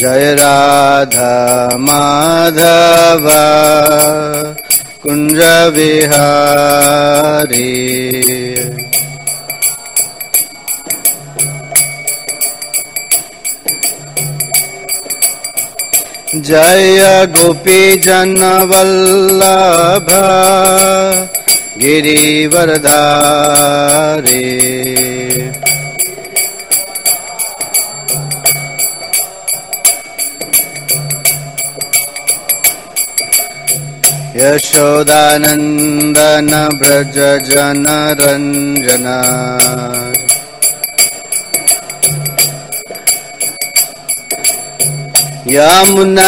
जय राधा माधव कुंज विहारी। जय गोपी जन वल्लभ गिरिवरधारी। यशोदानंदन ब्रज जन रंजना। यमुना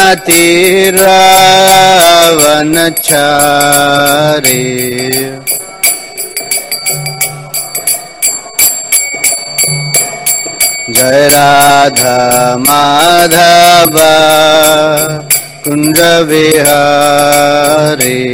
तीरावनचारी। जय राधा माधव कुंज विहारी।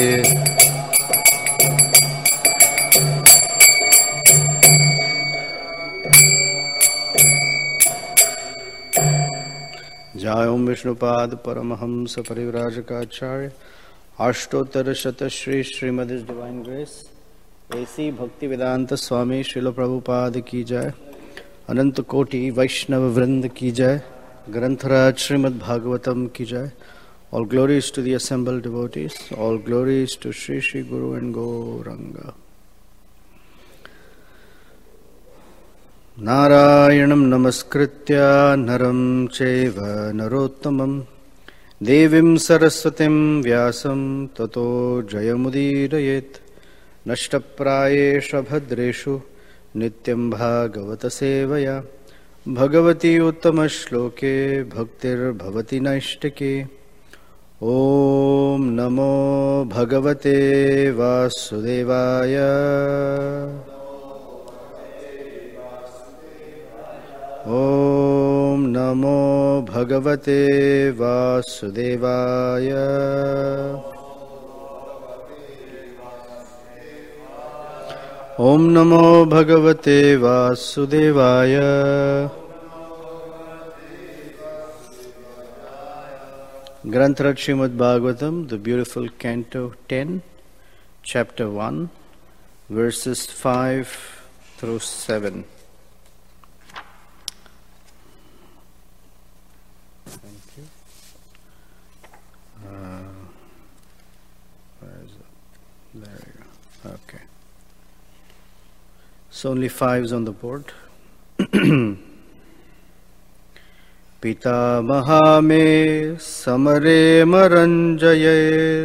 जय ओम विष्णुपाद परमहंस परिव्राजकाचार्य अष्टोत्तर शत श्री श्रीमद् डिवाइन ग्रेस ऐसी भक्ति वेदांत स्वामी श्रील प्रभुपाद की जय। अनंत कोटि वैष्णव वृंद की जय। ग्रंथराज श्रीमद् भागवतम की जय। All glories to the assembled devotees. All glories to Sri Sri Guru and Gauranga. Narayanam namaskritya naram chaiva narottamam devim saraswatim vyasam tato jayamudirayet. Nashtaprayesha bhadreshu nityam bhagavata sevaya bhagavati uttama shloke bhaktir bhavati naishtake. ओम नमो भगवते वासुदेवाय। ओम नमो भगवते वासुदेवाय। ओम नमो भगवते वासुदेवाय। Granthrat Srimad Bhagavatam, the beautiful Canto 10, Chapter 1, verses 5 through 7. Thank you. Where is it? There you go. Okay. So only 5's on the board. Pitamaha मे समरे मरंजये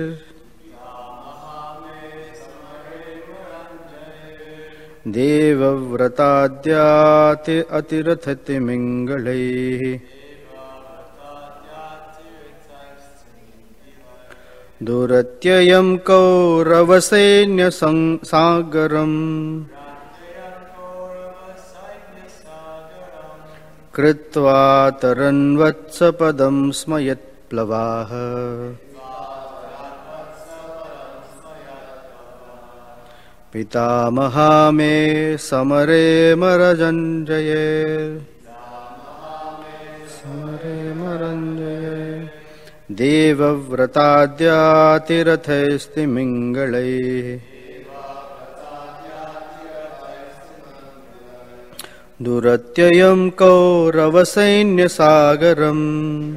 देवव्रताद्याति अतिरथति मिंगलैः दुरत्ययं कौरवसैन्य सागरम् कृत्वा तरन्वत्सपदं स्मयत्प्लवाः पितामहा मे समरे मरंजये देवव्रताद्यातिरथैस्तिमिङ्गलैः दुरत्ययं कौरवसैन्यसागरम्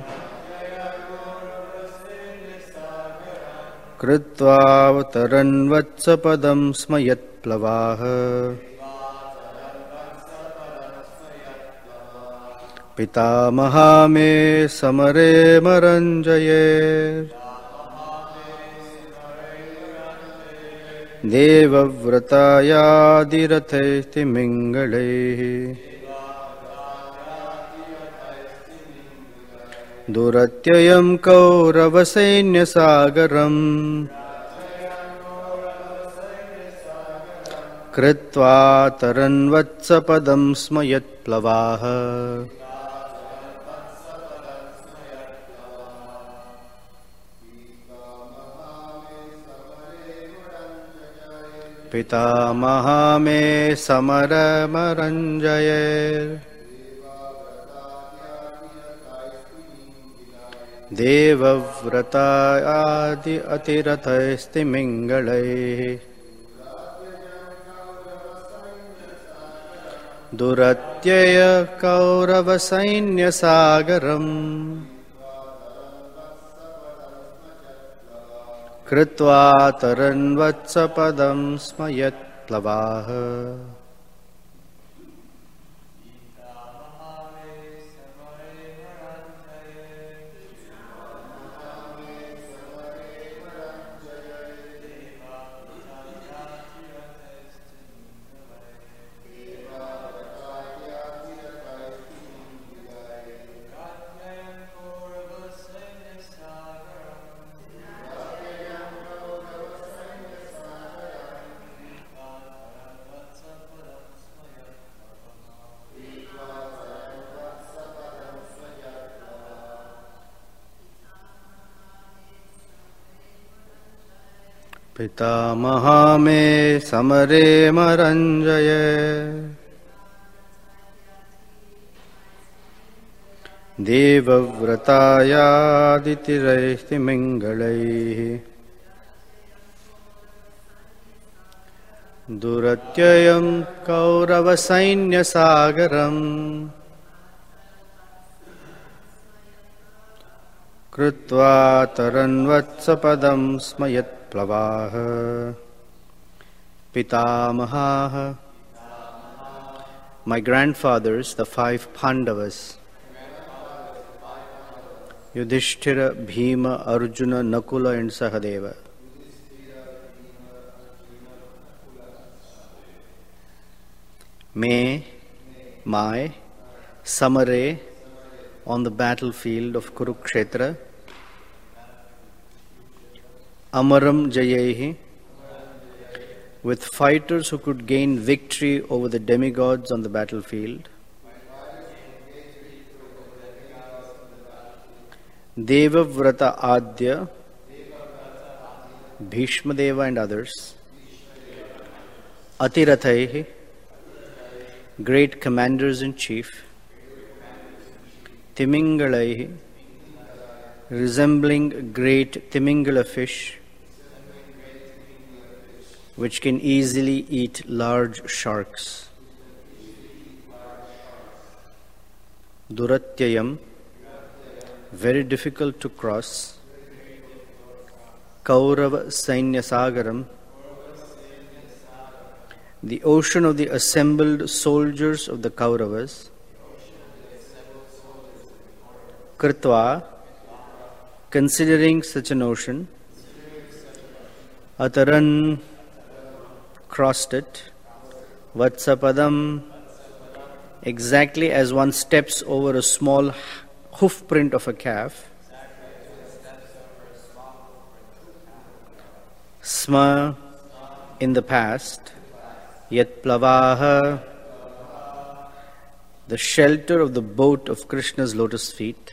कृत्वा तरन्वत्सपदं स्मयत्प्लवाः पितामहा मे समरे मरंजये देवव्रतायादिरथैस्तिमिङ्गलैः दुरत्ययं कौरवसैन्यसागरम् कृत्वा तरन्वत्सपदं स्मयत्प्लवाः पितामहा मे समरमरंजये देवव्रतायादि अतिरथैस्तिमिङ्गलैः दुरत्यय कौरवसैन्यसागरम् कृत्वा तरन्वत्सपदं स्म यत्प्लवाः पितामहा मे समरे मरञ्जये देवव्रतायादितिरैस्तिमिङ्गलैः दुरत्ययं कौरवसैन्यसागरम् कृत्वा तरन्वत्सपदं स्म यत्प्लवाः पितामहाः. My grandfathers, the 5 Pandavas, Yudhishthira, Bhima, Arjuna, Nakula and Sahadeva. May, my, Samare, on the battlefield of Kurukshetra, Amaram Jayehi, with fighters who could gain victory over the demigods on the battlefield, Devavrata Adya, Bhishma Deva and others, Atirathaihi, great commanders-in-chief, Timingalaihi, resembling great Timingala fish, which can easily eat large sharks. Duratyayam, very difficult to cross. Kaurava Sainya Sagaram, the ocean of the assembled soldiers of the Kauravas. Kritva, considering such an ocean. Ataran, crossed it. Vatsapadam, exactly as one steps over a small hoof print of a calf. Sma, in the past. Yat plavaha, the shelter of the boat of Krishna's lotus feet.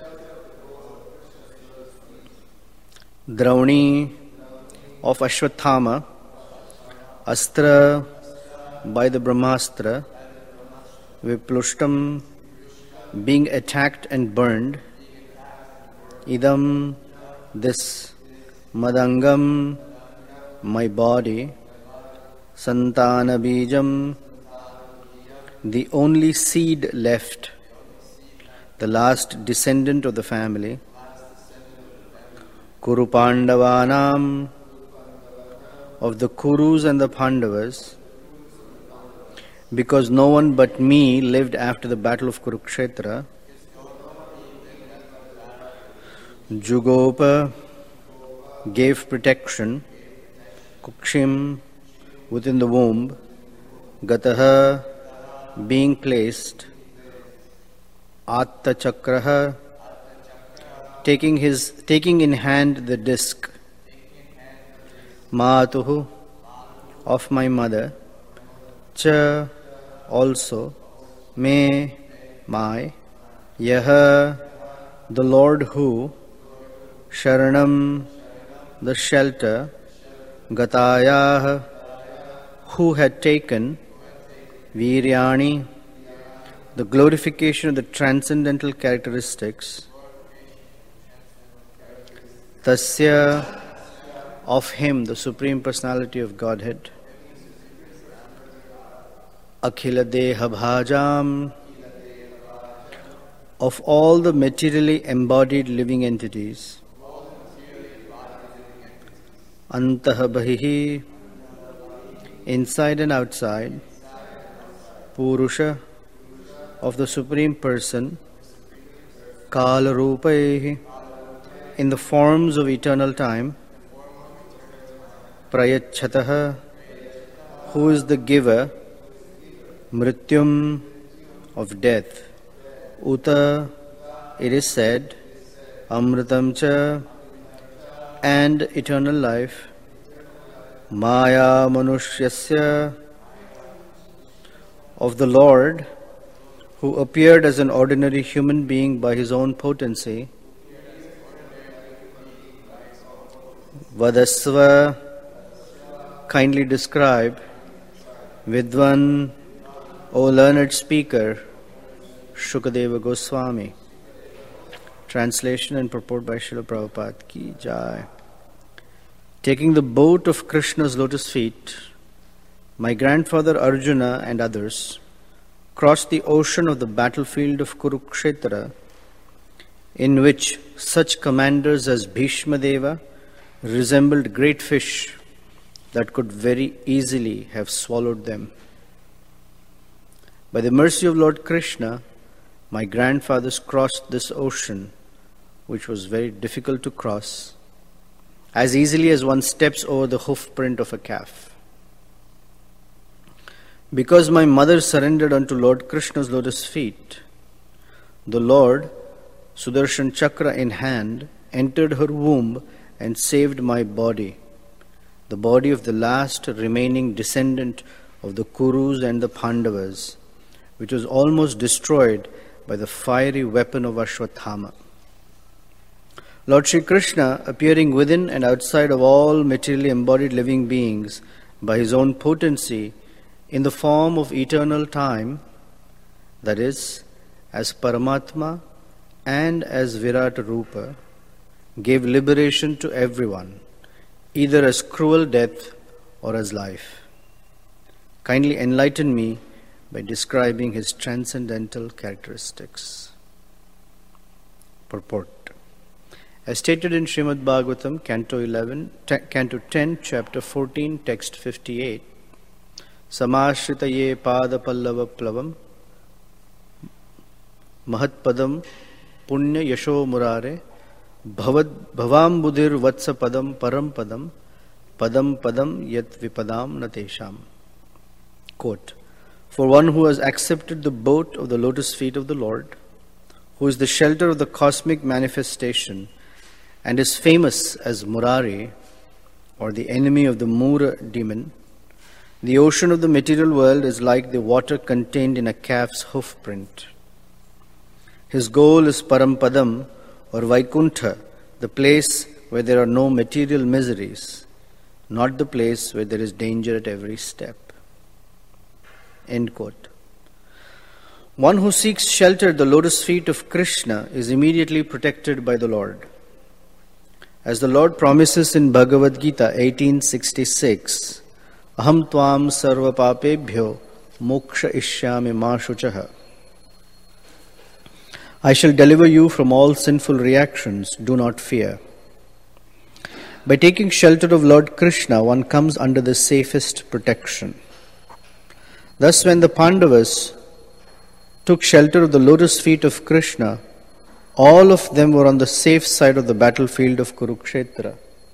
Drauni, of Ashwathama. Astra, by the Brahmastra. Viplushtam, being attacked and burned. Idam, this. Madangam, my body. Santana Bijam, the only seed left, the last descendant of the family. Kuru Pandavanam, of the Kurus and the Pandavas, because no one but me lived after the battle of Kurukshetra. Jugopa, gave protection. Kukshim, within the womb. Gataha, being placed. Atta Chakraha, taking in hand the disc. Matuhu, of my mother. Cha, also. Me, my. Yaha, the Lord who. Sharanam, the shelter. Gatayah, who had taken. Viryani, the glorification of the transcendental characteristics. Tasya, of him, the Supreme Personality of Godhead, Akhila Deha Bhajam, of all the materially embodied living entities, Antaha Bahihi, inside and outside, Purusha, of the Supreme Person, Kala Rupaihi, in the forms of eternal time, Prayachataha, who is the giver, Mrityum, of death, Uta, it is said, Amritam cha, and eternal life, Maya Manushyasya, of the Lord, who appeared as an ordinary human being by his own potency, Vadasva, kindly describe, Vidvan, O learned speaker, Shukadeva Goswami. Translation and purport by Srila Prabhupada Ki Jai. Taking the boat of Krishna's lotus feet, my grandfather Arjuna and others crossed the ocean of the battlefield of Kurukshetra, in which such commanders as Bhishma Deva resembled great fish that could very easily have swallowed them. By the mercy of Lord Krishna, my grandfathers crossed this ocean, which was very difficult to cross, as easily as one steps over the hoof print of a calf. Because my mother surrendered unto Lord Krishna's lotus feet, the Lord, Sudarshan Chakra in hand, entered her womb and saved my body, the body of the last remaining descendant of the Kurus and the Pandavas, which was almost destroyed by the fiery weapon of Ashwathama. Lord Shri Krishna, appearing within and outside of all materially embodied living beings by his own potency in the form of eternal time, that is, as Paramatma and as Virata Rupa, gave liberation to everyone, either as cruel death or as life. Kindly enlighten me by describing his transcendental characteristics. Purport. As stated in Srimad Bhagavatam, Canto 10, Chapter 14, Text 58, Samashritaye pada pallava plavam mahatpadam punya yasho murare bhavam budir vatsa padam param padam padam yat vipadam natesham. Quote, for one who has accepted the boat of the lotus feet of the Lord, who is the shelter of the cosmic manifestation and is famous as Murari, or the enemy of the Mura demon, the ocean of the material world is like the water contained in a calf's hoof print. His goal is Parampadam, or Vaikuntha, the place where there are no material miseries, not the place where there is danger at every step. End quote. One who seeks shelter at the lotus feet of Krishna is immediately protected by the Lord. As the Lord promises in Bhagavad Gita 18:66, Aham tvam sarva papebhyo moksha ishyami ma shuchaha. I shall deliver you from all sinful reactions, do not fear. By taking shelter of Lord Krishna, one comes under the safest protection. Thus, when the Pandavas took shelter of the lotus feet of Krishna, all of them were on the safe side of the battlefield of Kurukshetra.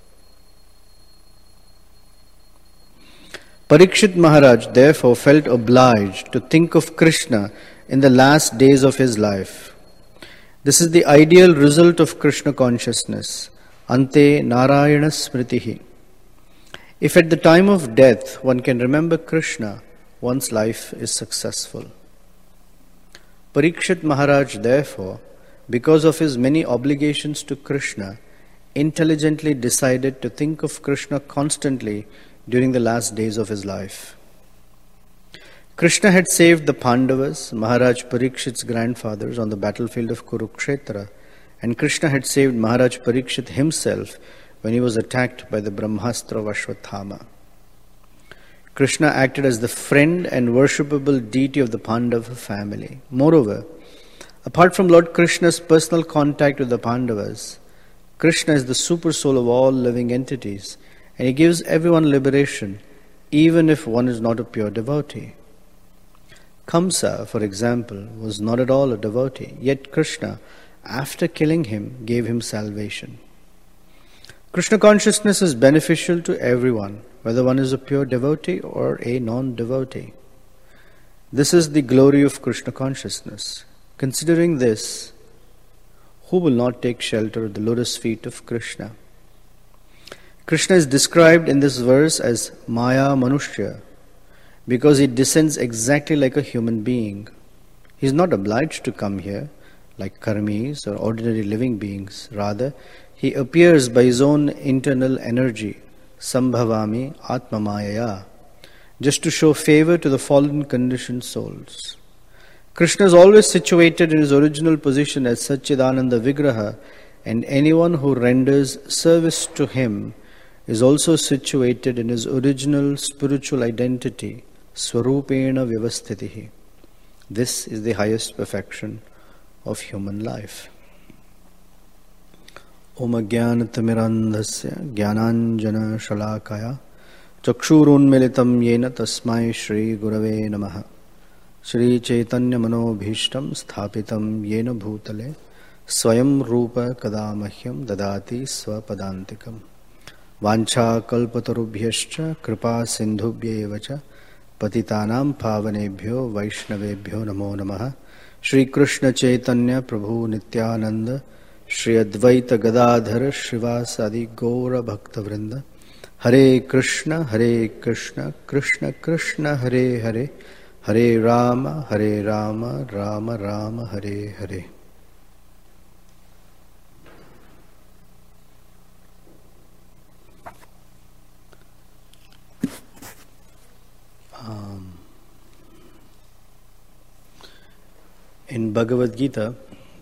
Parikshit Maharaj therefore felt obliged to think of Krishna in the last days of his life. This is the ideal result of Krishna consciousness, Ante Narayana Smritihi. If at the time of death one can remember Krishna, one's life is successful. Parikshit Maharaj therefore, because of his many obligations to Krishna, intelligently decided to think of Krishna constantly during the last days of his life. Krishna had saved the Pandavas, Maharaj Parikshit's grandfathers, on the battlefield of Kurukshetra, And Krishna had saved Maharaj Parikshit himself when he was attacked by the Brahmastra of Ashwatthama. Krishna acted as the friend and worshipable deity of the Pandava family. Moreover, apart from Lord Krishna's personal contact with the Pandavas, Krishna is the super soul of all living entities, and he gives everyone liberation, even if one is not a pure devotee. Kamsa, for example, was not at all a devotee, yet Krishna, after killing him, gave him salvation. Krishna consciousness is beneficial to everyone, whether one is a pure devotee or a non-devotee. This is the glory of Krishna consciousness. Considering this, who will not take shelter at the lotus feet of Krishna? Krishna is described in this verse as Maya Manushya because he descends exactly like a human being. He is not obliged to come here like karmis or ordinary living beings. Rather, he appears by his own internal energy, Sambhavami Atma Mayaya, just to show favor to the fallen conditioned souls. Krishna is always situated in his original position as Satchidananda Vigraha, and anyone who renders service to him is also situated in his original spiritual identity, Swarupena Vyavasthitihi. This is the highest perfection of human life. Om Jnanatimirandhasya Jnananjana Shalakaya Chakshurunmilitam Yena Tasmai Shri Gurave Namaha Shri Chaitanya Manobhishtam Sthapitam Yena Bhutale Swayam Rupa Kadamahyam Dadati Swapadantikam Vancha Kalpatarubhyascha Kripa Sindhubhyevacha Patitanam Pavanebhyo Vaishnavebhyo Namo Namaha Shri Krishna Chaitanya Prabhu Nityananda Shri Advaita Gadadhara Shrivasadi Gaura Bhakta Vrinda Hare Krishna Krishna Krishna Hare Hare Hare Rama Rama Rama Hare Hare. In Bhagavad Gita,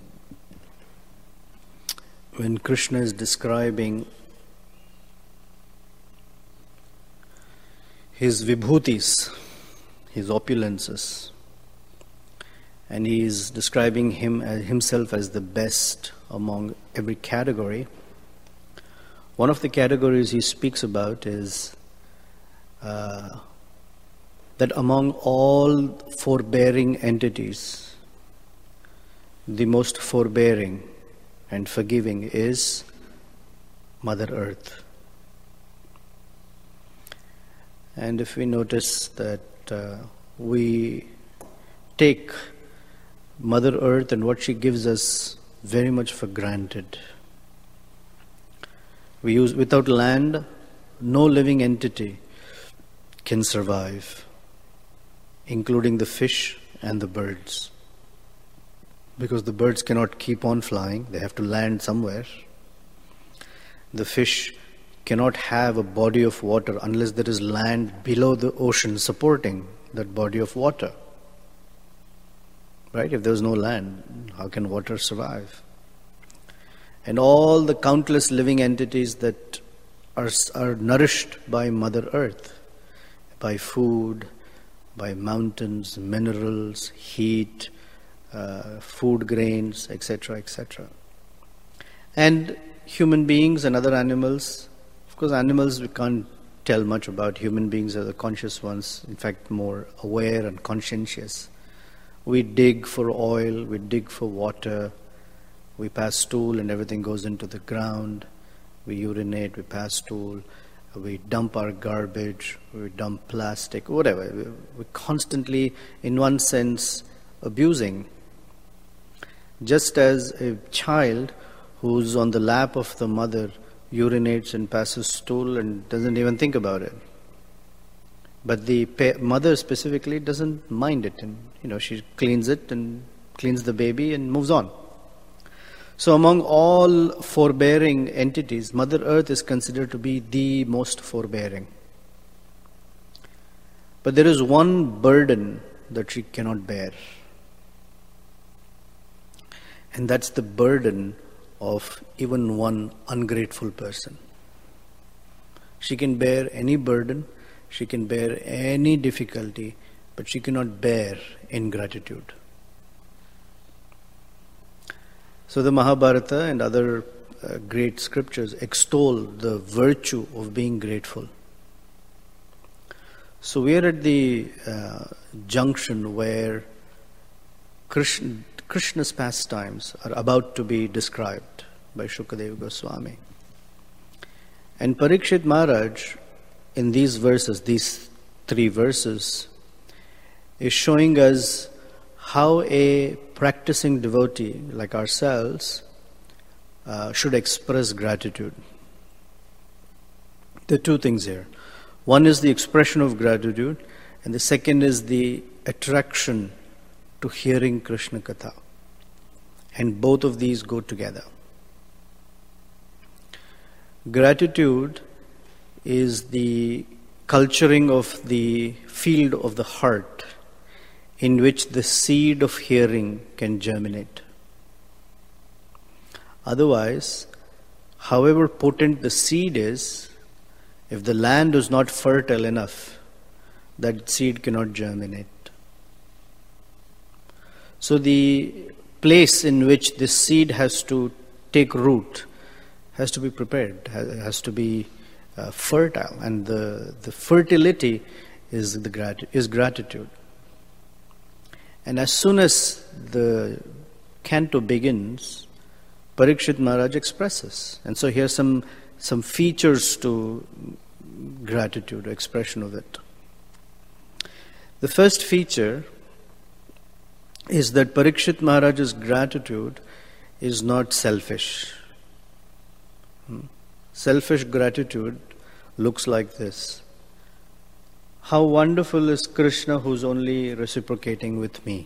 when Krishna is describing his vibhutis, his opulences, and he is describing himself as the best among every category, one of the categories he speaks about is that among all forbearing entities, the most forbearing and forgiving is Mother Earth. And if we notice that we take Mother Earth and what she gives us very much for granted. Without land, no living entity can survive, including the fish and the birds. Because the birds cannot keep on flying, they have to land somewhere. The fish cannot have a body of water unless there is land below the ocean supporting that body of water. Right? If there is no land, how can water survive? And all the countless living entities that are nourished by Mother Earth, by food, by mountains, minerals, heat, food grains, etc., etc. And human beings and other animals, of course animals we can't tell much about. Human beings are the conscious ones, in fact more aware and conscientious. We dig for oil, we dig for water, we pass stool and everything goes into the ground. We urinate, we pass stool, we dump our garbage, we dump plastic, whatever. We're constantly, in one sense, abusing. Just as a child who's on the lap of the mother urinates and passes stool and doesn't even think about it. But the mother specifically doesn't mind it, and she cleans it and cleans the baby and moves on. So among all forbearing entities, Mother Earth is considered to be the most forbearing. But there is one burden that she cannot bear. And that's the burden of even one ungrateful person. She can bear any burden, she can bear any difficulty, but she cannot bear ingratitude. So the Mahabharata and other great scriptures extol the virtue of being grateful. So we are at the junction where Krishna's pastimes are about to be described by Shukadeva Goswami. And Parikshit Maharaj, in these verses, these 3 verses, is showing us how a practicing devotee like ourselves should express gratitude. There are 2 things here. One is the expression of gratitude, and the second is the attraction to hearing Krishna Katha. And both of these go together. Gratitude is the culturing of the field of the heart in which the seed of hearing can germinate. Otherwise, however potent the seed is, if the land is not fertile enough, that seed cannot germinate. So the place in which this seed has to take root has to be prepared, has to be fertile, and the fertility is gratitude. And as soon as the canto begins, Parikshit Maharaj expresses. And so here are some features to gratitude, expression of it. The first feature is that Parikshit Maharaj's gratitude is not selfish. Selfish gratitude looks like this. How wonderful is Krishna who's only reciprocating with me.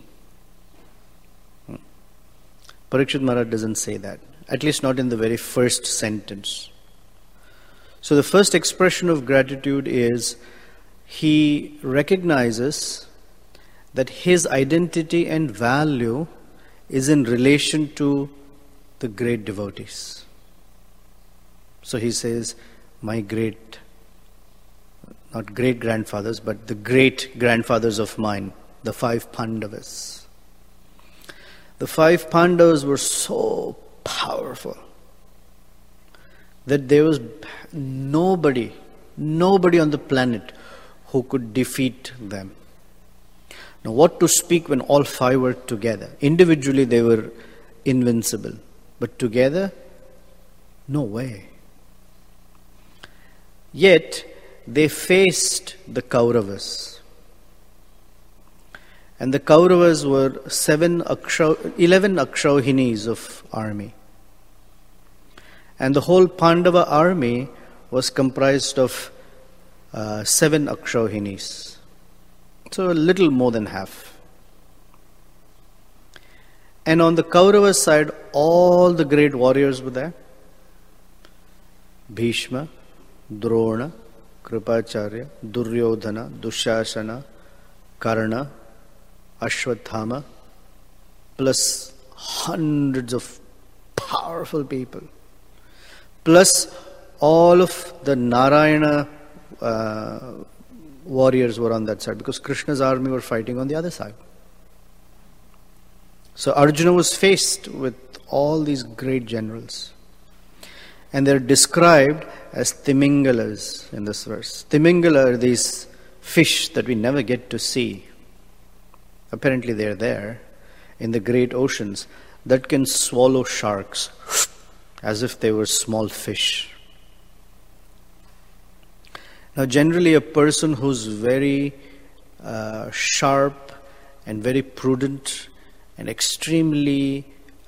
Parikshit Maharaj doesn't say that, at least not in the very first sentence. So the first expression of gratitude is he recognizes that his identity and value is in relation to the great devotees. So he says, my great, not great-grandfathers, but the great-grandfathers of mine, the 5 Pandavas. The 5 Pandavas were so powerful that there was nobody on the planet who could defeat them. Now, what to speak when all 5 were together? Individually, they were invincible. But together, no way. Yet, they faced the Kauravas. And the Kauravas were 11 Akshauhinis of army. And the whole Pandava army was comprised of 7 Akshauhinis. So a little more than half. And on the Kaurava side, all the great warriors were there. Bhishma, Drona, Kripacharya, Duryodhana, Dushasana, Karna, Ashwathama, plus hundreds of powerful people, plus all of the Narayana warriors were on that side, because Krishna's army were fighting on the other side. So Arjuna was faced with all these great generals. And they're described as Timingalas in this verse. Timingala are these fish that we never get to see. Apparently they're there in the great oceans that can swallow sharks as if they were small fish. Now generally a person who's very sharp and very prudent and extremely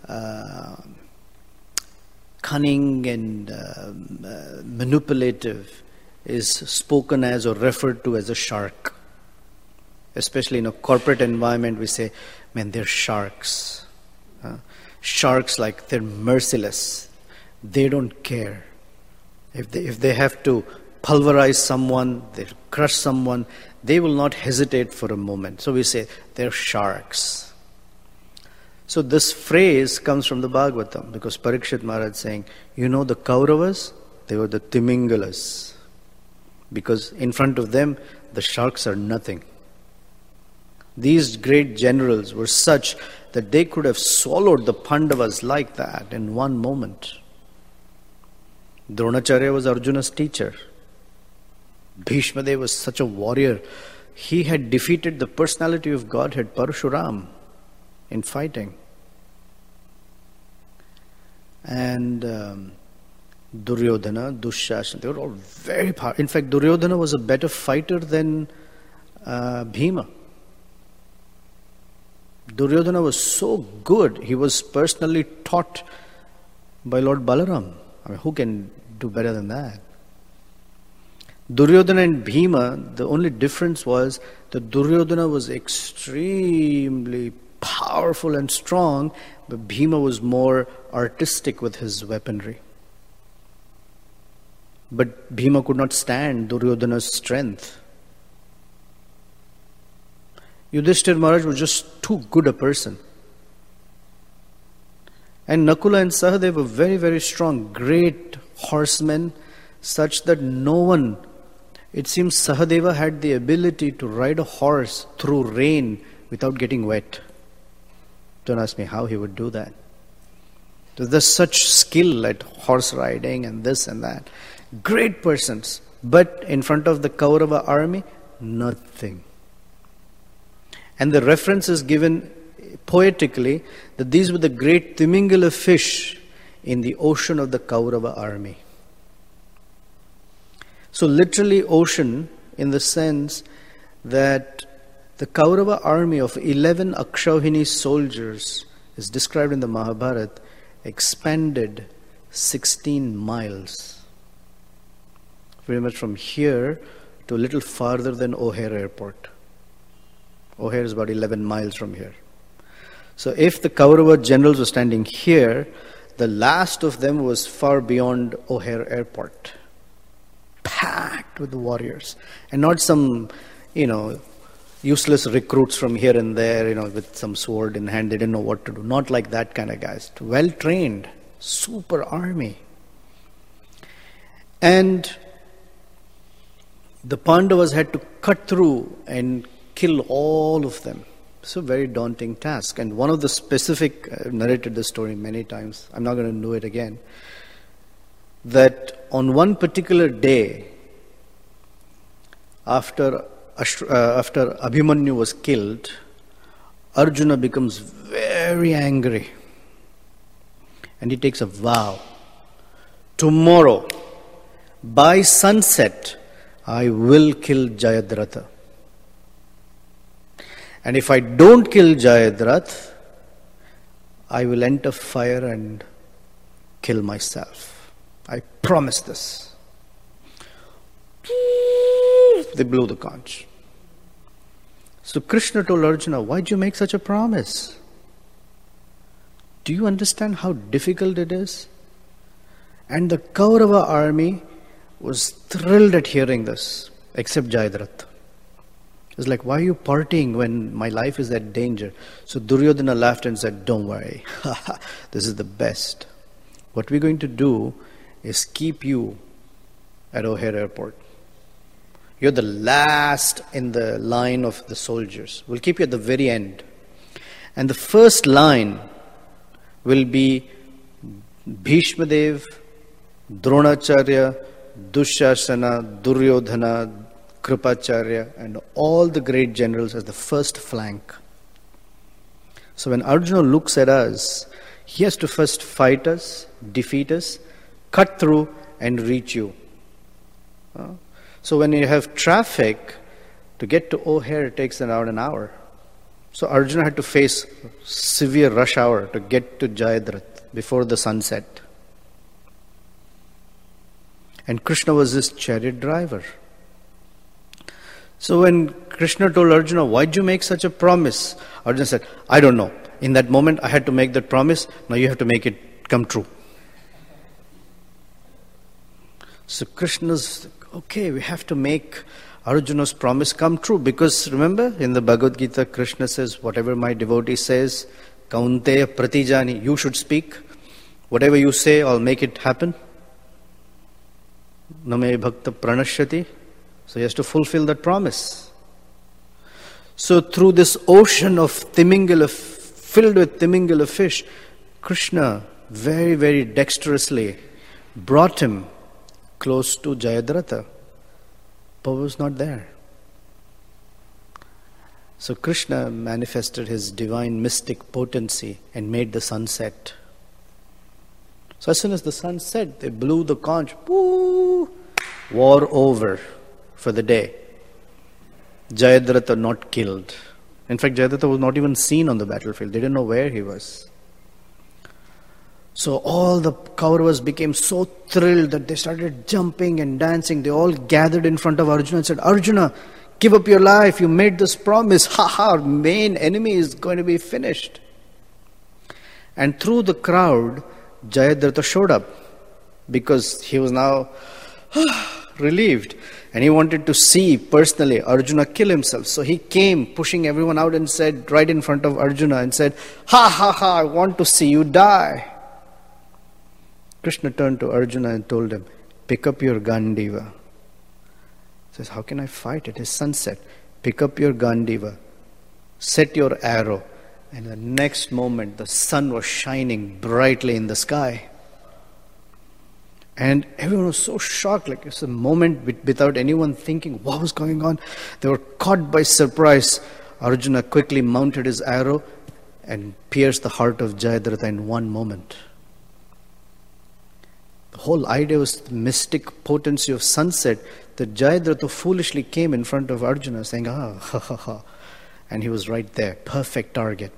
cunning and manipulative is spoken as or referred to as a shark. Especially in a corporate environment, we say, man, they're sharks. Sharks, like, they're merciless. They don't care. If they have to pulverize someone, they crush someone, they will not hesitate for a moment. So we say, they're sharks. So this phrase comes from the Bhagavatam, because Parikshit Maharaj saying, the Kauravas, they were the Timingalas. Because in front of them, the sharks are nothing. These great generals were such that they could have swallowed the Pandavas like that in one moment. Dronacharya was Arjuna's teacher. Bhishma Dev was such a warrior. He had defeated the personality of Godhead, Parashuram, in fighting. And Duryodhana, Dushasana, they were all very powerful. In fact, Duryodhana was a better fighter than Bhima. Duryodhana was so good, he was personally taught by Lord Balaram. I mean, who can do better than that? Duryodhana and Bhima, the only difference was that Duryodhana was extremely powerful and strong, but Bhima was more artistic with his weaponry. But Bhima could not stand Duryodhana's strength. Yudhishthira Maharaj was just too good a person. And Nakula and Sahadev were very, very strong, great horsemen, such that no one, it seems Sahadeva had the ability to ride a horse through rain without getting wet. Don't ask me how he would do that. There's such skill at horse riding and this and that. Great persons. But in front of the Kaurava army, nothing. And the reference is given poetically that these were the great Timingala fish in the ocean of the Kaurava army. So literally ocean in the sense that the Kaurava army of 11 Akshauhini soldiers is described in the Mahabharata, expanded 16 miles. Very much from here to a little farther than O'Hare Airport. O'Hare is about 11 miles from here. So if the Kaurava generals were standing here, the last of them was far beyond O'Hare Airport. Packed with warriors. And not some, useless recruits from here and there, with some sword in hand. They didn't know what to do. Not like that kind of guys. Well trained. Super army. And the Pandavas had to cut through and kill all of them. It's a very daunting task. And one of the specific, I've narrated this story many times, I'm not going to do it again, that on one particular day, after Abhimanyu was killed, Arjuna becomes very angry. And he takes a vow. Tomorrow, by sunset, I will kill Jayadratha. And if I don't kill Jayadratha, I will enter fire and kill myself. I promise this. They blew the conch. So Krishna told Arjuna, why'd you make such a promise? Do you understand how difficult it is? And the Kaurava army was thrilled at hearing this, except Jayadratha. It's like, why are you partying when my life is at danger? So Duryodhana laughed and said, don't worry, this is the best. What we're going to do is keep you at O'Hare Airport. You're the last in the line of the soldiers. We'll keep you at the very end. And the first line will be Bhishma Dev, Dronacharya, Dushasana, Duryodhana, Kripacharya, and all the great generals as the first flank. So when Arjuna looks at us, he has to first fight us, defeat us, cut through and reach you. So when you have traffic, to get to O'Hare it takes around an hour. So Arjuna had to face severe rush hour to get to Jayadratha before the sunset. And Krishna was his chariot driver. So when Krishna told Arjuna, why'd you make such a promise? Arjuna said, I don't know. In that moment I had to make that promise. Now you have to make it come true. So Krishna's, okay, we have to make Arjuna's promise come true. Because remember, in the Bhagavad Gita, Krishna says, whatever my devotee says, Kaunteya pratijani, you should speak. Whatever you say, I'll make it happen. Name bhakta pranashyati. So he has to fulfill that promise. So through this ocean of Timingala, filled with Timingala fish, Krishna very, very dexterously brought him close to Jayadratha. Prabhu was not there. So Krishna manifested his divine mystic potency and made the sun set. So as soon as the sun set, they blew the conch. Woo! War over for the day. Jayadratha not killed. In fact, Jayadratha was not even seen on the battlefield. They didn't know where he was. So all the Kauravas became so thrilled that they started jumping and dancing. They all gathered in front of Arjuna and said, Arjuna, give up your life. You made this promise. Our main enemy is going to be finished. And through the crowd, Jayadratha showed up because he was now relieved. And he wanted to see personally Arjuna kill himself. So he came pushing everyone out and said, right in front of Arjuna, and said, I want to see you die. Krishna turned to Arjuna and told him, pick up your Gandiva. He says, how can I fight? It is sunset. Pick up your Gandiva. Set your arrow. And the next moment, the sun was shining brightly in the sky. And everyone was so shocked, like it's a moment without anyone thinking what was going on. They were caught by surprise. Arjuna quickly mounted his arrow and pierced the heart of Jayadratha in one moment. The whole idea was the mystic potency of sunset, that Jayadratha foolishly came in front of Arjuna saying, and he was right there, perfect target.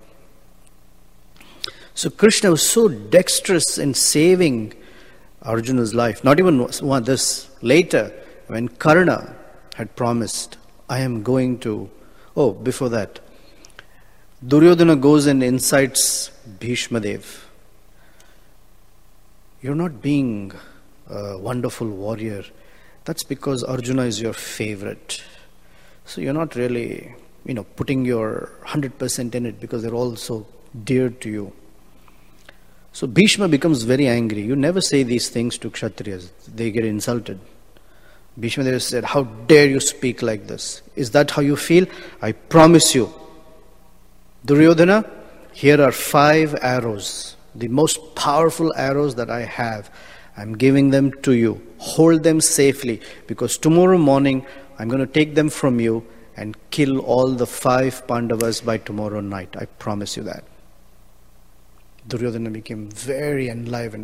So Krishna was so dexterous in saving Arjuna's life. Not even this. Later, when Karna had promised, I am going to... before that, Duryodhana goes and incites Bhishma Dev. You're not being a wonderful warrior. That's because Arjuna is your favorite. So you're not really, putting your 100% in it because they're all so dear to you. So Bhishma becomes very angry. You never say these things to Kshatriyas. They get insulted. Bhishma Dev said, how dare you speak like this? Is that how you feel? I promise you, Duryodhana, here are 5 arrows. The most powerful arrows that I have. I'm giving them to you. Hold them safely, because tomorrow morning I'm going to take them from you and kill all the 5 Pandavas by tomorrow night. I promise you that. Duryodhana became very enlivened.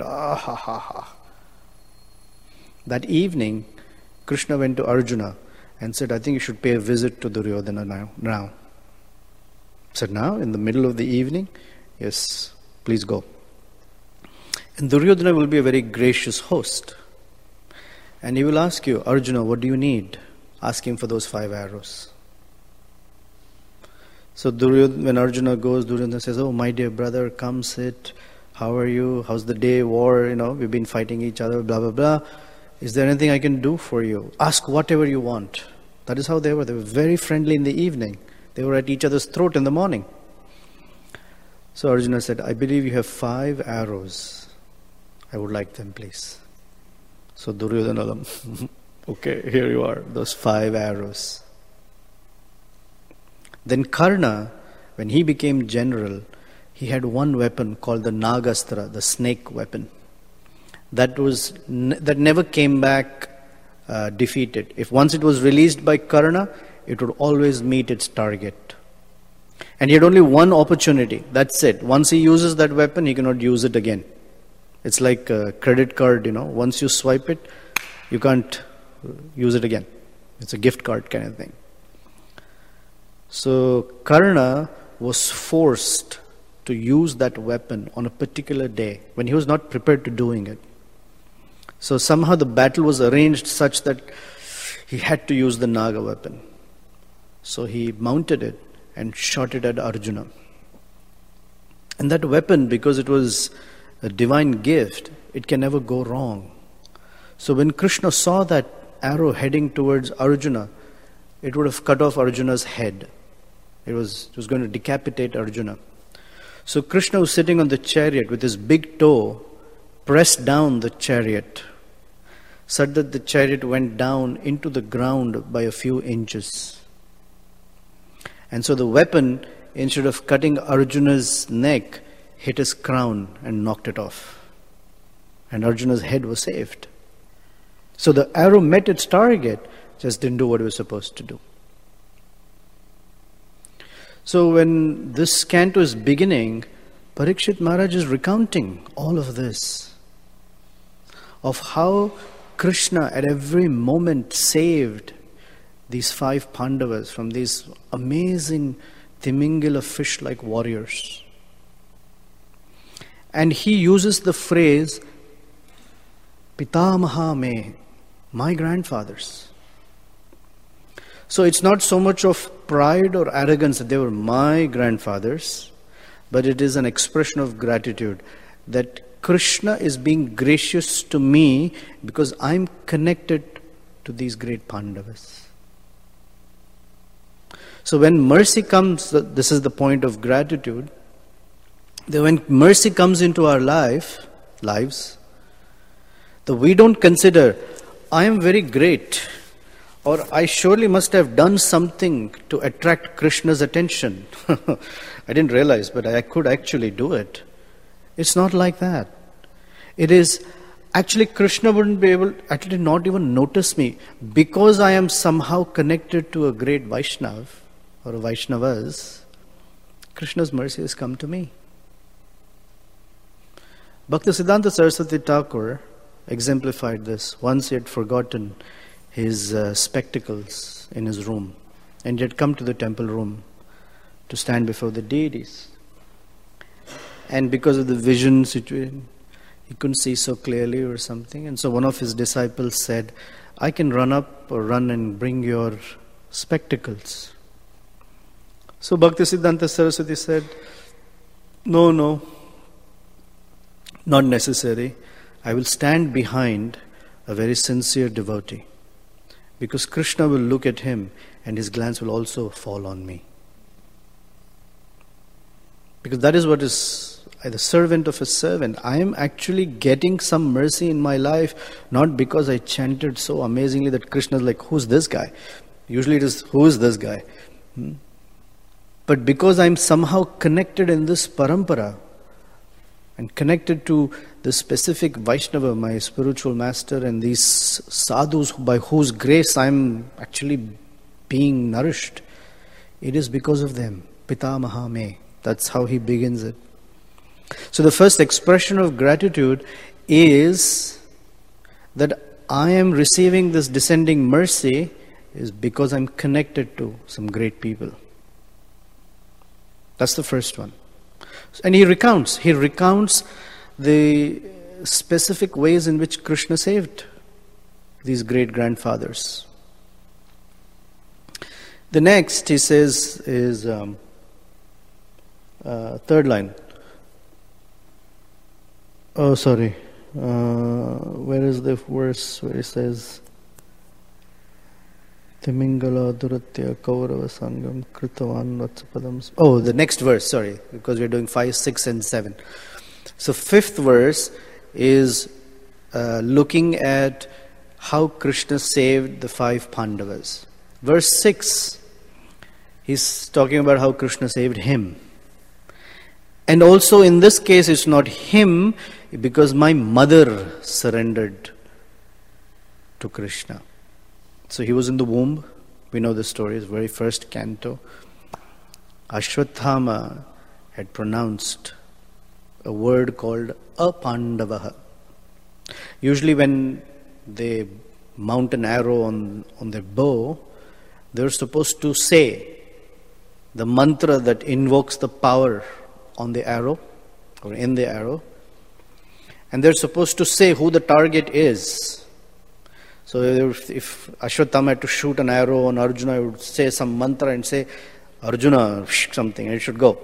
That evening, Krishna went to Arjuna and said, I think you should pay a visit to Duryodhana now. Said, now, in the middle of the evening? Yes, please go. And Duryodhana will be a very gracious host. And he will ask you, Arjuna, what do you need? Ask him for those 5 arrows. So when Arjuna goes, Duryodhana says, oh, my dear brother, come sit. How are you? How's the day? War, we've been fighting each other, blah, blah, blah. Is there anything I can do for you? Ask whatever you want. That is how they were. They were very friendly in the evening. They were at each other's throat in the morning. So Arjuna said, I believe you have 5 arrows. I would like them, please. So Duryodhana, okay, here you are, those 5 arrows. Then Karna, when he became general, he had one weapon called the Nagastra, the snake weapon. That never came back defeated. If once it was released by Karna, it would always meet its target. And he had only one opportunity. That's it. Once he uses that weapon, he cannot use it again. It's like a credit card, Once you swipe it, you can't use it again. It's a gift card kind of thing. So Karna was forced to use that weapon on a particular day when he was not prepared to doing it. So somehow the battle was arranged such that he had to use the Naga weapon. So he mounted it and shot it at Arjuna. And that weapon, because it was a divine gift, it can never go wrong. So when Krishna saw that arrow heading towards Arjuna, it would have cut off Arjuna's head. It was going to decapitate Arjuna. So Krishna was sitting on the chariot with his big toe pressed down the chariot, such that the chariot went down into the ground by a few inches. And so the weapon, instead of cutting Arjuna's neck, hit his crown and knocked it off. And Arjuna's head was saved. So the arrow met its target, just didn't do what it was supposed to do. So when this canto is beginning, Parikshit Maharaj is recounting all of this, of how Krishna at every moment saved these 5 Pandavas from these amazing Timingala fish-like warriors. And he uses the phrase, Pitamaha me, my grandfathers. So it's not so much of pride or arrogance that they were my grandfathers, but it is an expression of gratitude that Krishna is being gracious to me because I'm connected to these great Pandavas. So when mercy comes, this is the point of gratitude, that when mercy comes into our lives, that we don't consider, I am very great, or I surely must have done something to attract Krishna's attention. I didn't realize, but I could actually do it. It's not like that. It is, actually Krishna wouldn't be able, actually not even notice me, because I am somehow connected to a great Vaishnav, or Vaishnavas, Krishna's mercy has come to me. Bhaktisiddhanta Saraswati Thakur exemplified this. Once he had forgotten his spectacles in his room, and he had come to the temple room to stand before the deities. And because of the vision situation, he couldn't see so clearly or something. And so one of his disciples said, I can run and bring your spectacles. So Bhaktisiddhanta Saraswati said, no, not necessary. I will stand behind a very sincere devotee, because Krishna will look at him and his glance will also fall on me. Because that is what is the servant of a servant. I am actually getting some mercy in my life, not because I chanted so amazingly that Krishna is like, who's this guy? Usually it is, who is this guy? But because I'm somehow connected in this parampara, and connected to the specific Vaishnava, my spiritual master, and these sadhus by whose grace I'm actually being nourished, it is because of them. Pitamaha me. That's how he begins it. So the first expression of gratitude is that I am receiving this descending mercy is because I'm connected to some great people. That's the first one. And he recounts the specific ways in which Krishna saved these great grandfathers. The next, he says, is third line. Oh, sorry. Where is the verse where it says, Timingala Duratya Kaurava Sangam Kritavan Vatsapadam. Oh, the next verse, sorry, because we're doing 5, 6 and 7. So 5th verse is looking at how Krishna saved the 5 Pandavas. Verse 6, he's talking about how Krishna saved him. And also in this case it's not him, because my mother surrendered to Krishna. So he was in the womb. We know the story, his very first canto. Ashwathama had pronounced a word called apandavaha. Usually when they mount an arrow on their bow, they're supposed to say the mantra that invokes the power on the arrow or in the arrow. And they're supposed to say who the target is. So if Ashwathama had to shoot an arrow on Arjuna, he would say some mantra and say, Arjuna, something, and it should go.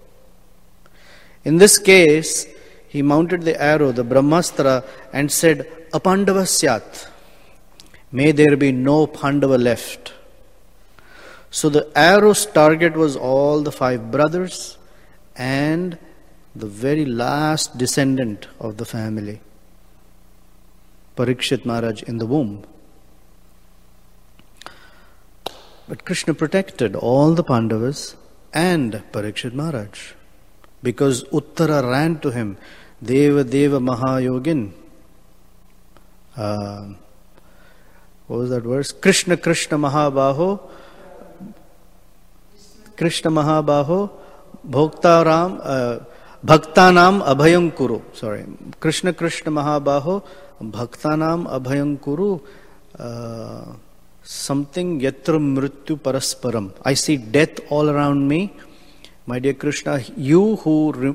In this case, he mounted the arrow, the Brahmastra, and said, Apandava syat. May there be no Pandava left. So the arrow's target was all the 5 brothers and the very last descendant of the family, Parikshit Maharaj, in the womb. But Krishna protected all the Pandavas and Parikshit Maharaj, because Uttara ran to him, Deva Deva Mahayogin. What was that verse? Krishna Krishna Mahabaho, Krishna Mahabaho, Bhaktanam Abhayam Kuru. Sorry. Krishna Krishna Mahabaho, Bhaktanam Abhayam Kuru. Something Yatra Mrityu Parasparam. I see death all around me. My dear Krishna, you who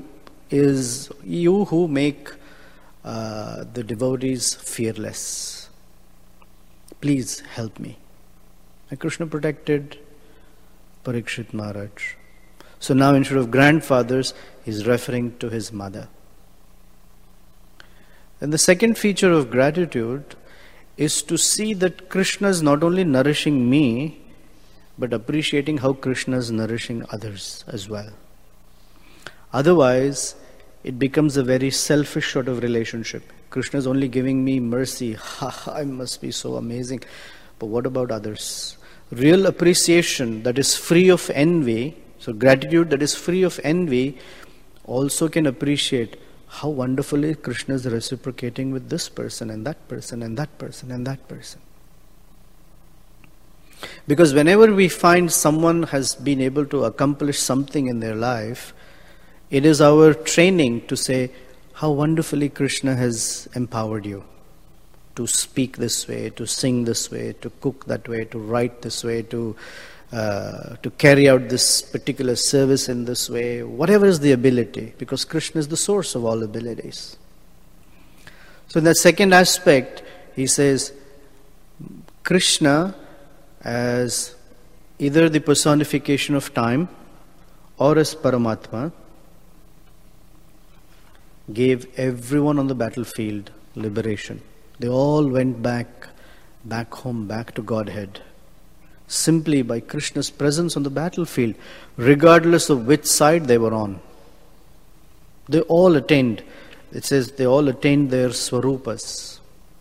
make the devotees fearless, please help me. And Krishna protected Parikshit Maharaj. So now instead of grandfathers, he's referring to his mother. And the second feature of gratitude is to see that Krishna is not only nourishing me, but appreciating how Krishna is nourishing others as well. Otherwise, it becomes a very selfish sort of relationship. Krishna is only giving me mercy. I must be so amazing. But what about others? Real appreciation that is free of envy, so gratitude that is free of envy, also can appreciate how wonderfully Krishna is reciprocating with this person and that person and that person and that person. Because whenever we find someone has been able to accomplish something in their life, it is our training to say how wonderfully Krishna has empowered you to speak this way, to sing this way, to cook that way, to write this way, to carry out this particular service in this way, whatever is the ability, because Krishna is the source of all abilities. So in that second aspect, he says Krishna as either the personification of time or as Paramatma gave everyone on the battlefield liberation. They all went back home, back to Godhead, simply by Krishna's presence on the battlefield, regardless of which side they were on. They all attained, it says they all attained their swarupas.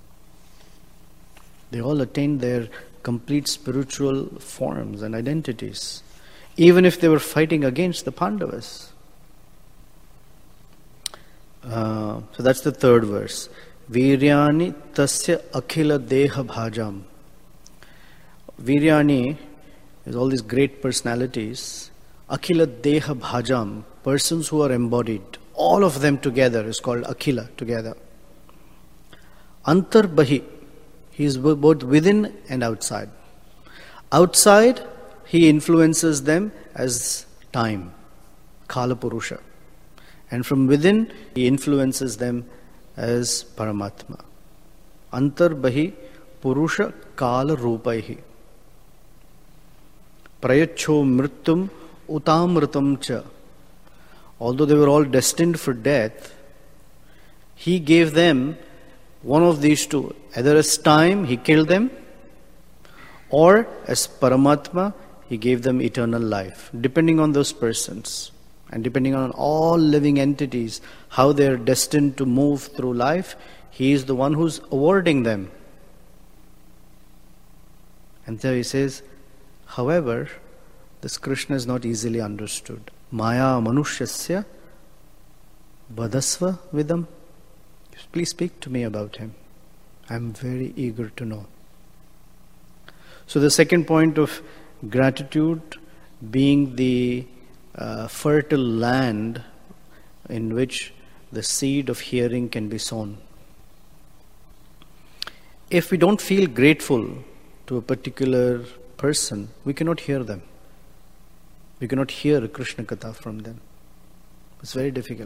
They all attained their complete spiritual forms and identities, even if they were fighting against the Pandavas. So that's the third verse. Viryani tasya akhila deha bhajam. Viryani is all these great personalities. Akhila deha bhajam, persons who are embodied. All of them together is called akhila, together. Antar bahi, he is both within and outside. Outside, he influences them as time, Kala Purusha. And from within, he influences them as Paramatma. Antar bahi Purusha Kala Rupaihi. Prayacho Mritum Utamritam Cha. Although they were all destined for death, he gave them one of these two. Either as time, he killed them, or as Paramatma, he gave them eternal life, depending on those persons. And depending on all living entities, how they are destined to move through life, he is the one who's awarding them. And so he says, however, this Krishna is not easily understood. Maya manushasya vadasva vidam. Please speak to me about him. I am very eager to know. So the second point of gratitude being the fertile land in which the seed of hearing can be sown. If we don't feel grateful to a particular person, we cannot hear them. We cannot hear a Krishna Katha from them. It's very difficult.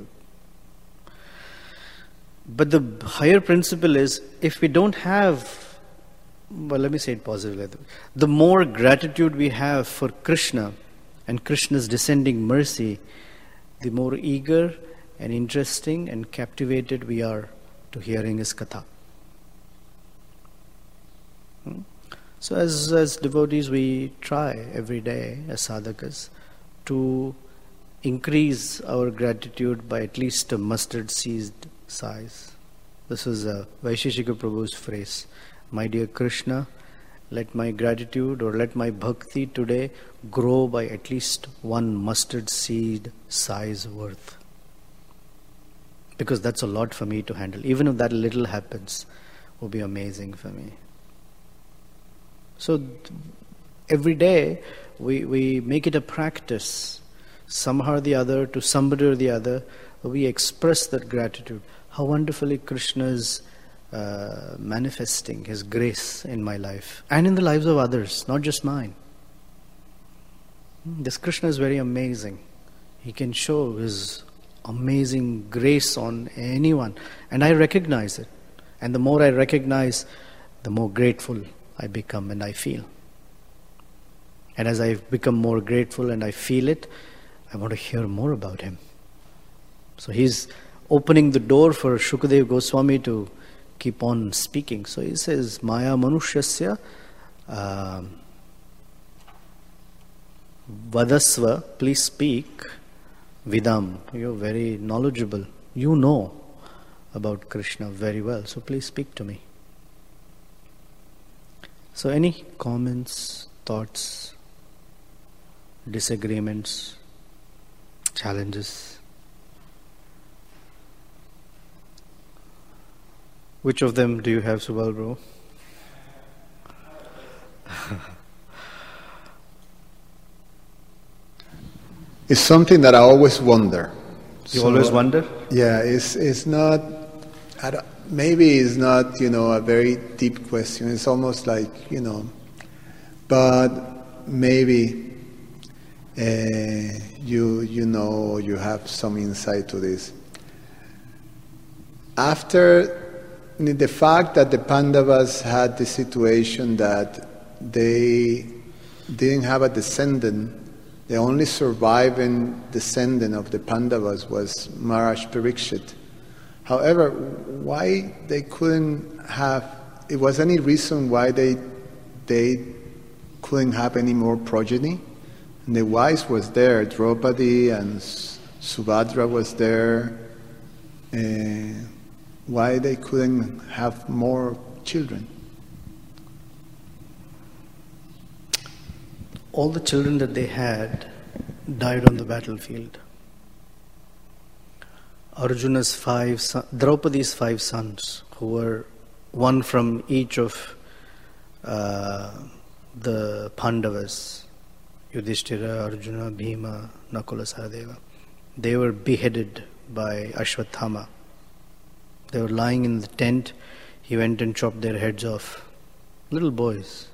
But the higher principle is, if we don't have, well, let me say it positively. The more gratitude we have for Krishna and Krishna's descending mercy, the more eager and interesting and captivated we are to hearing his Katha. So as devotees, we try every day as sadhakas to increase our gratitude by at least a mustard seed size. This is Vaisheshika Prabhu's phrase. My dear Krishna, let my gratitude or let my bhakti today grow by at least one mustard seed size worth. Because that's a lot for me to handle. Even if that little happens, will be amazing for me. So every day we make it a practice, somehow or the other, to somebody or the other, we express that gratitude. How wonderfully Krishna is manifesting His grace in my life and in the lives of others, not just mine. This Krishna is very amazing. He can show His amazing grace on anyone, and I recognize it. And the more I recognize, the more grateful I become and I feel. And as I become more grateful and I feel it, I want to hear more about Him. So He's opening the door for Shukadeva Goswami to keep on speaking. So he says, Maya Manushasya Vadasva, please speak. Vidam, you're very knowledgeable. You know about Krishna very well, so please speak to me. So any comments, thoughts, disagreements, challenges? Which of them do you have, Subal bro? It's something that I always wonder. You always wonder? Yeah, it's not. Maybe it's not a very deep question. It's almost like but maybe you have some insight to this. After the fact that the Pandavas had the situation that they didn't have a descendant, the only surviving descendant of the Pandavas was Maharaj Parikshit. However, why they couldn't have, it was any reason why they couldn't have any more progeny? And the wives was there, Draupadi and Subhadra was there. Why they couldn't have more children? All the children that they had died on the battlefield. Arjuna's Draupadi's 5 sons, who were one from each of the Pandavas, Yudhishthira, Arjuna, Bhima, Nakula, Sahadeva, they were beheaded by Ashwatthama. They were lying in the tent. He went and chopped their heads off. Little boys.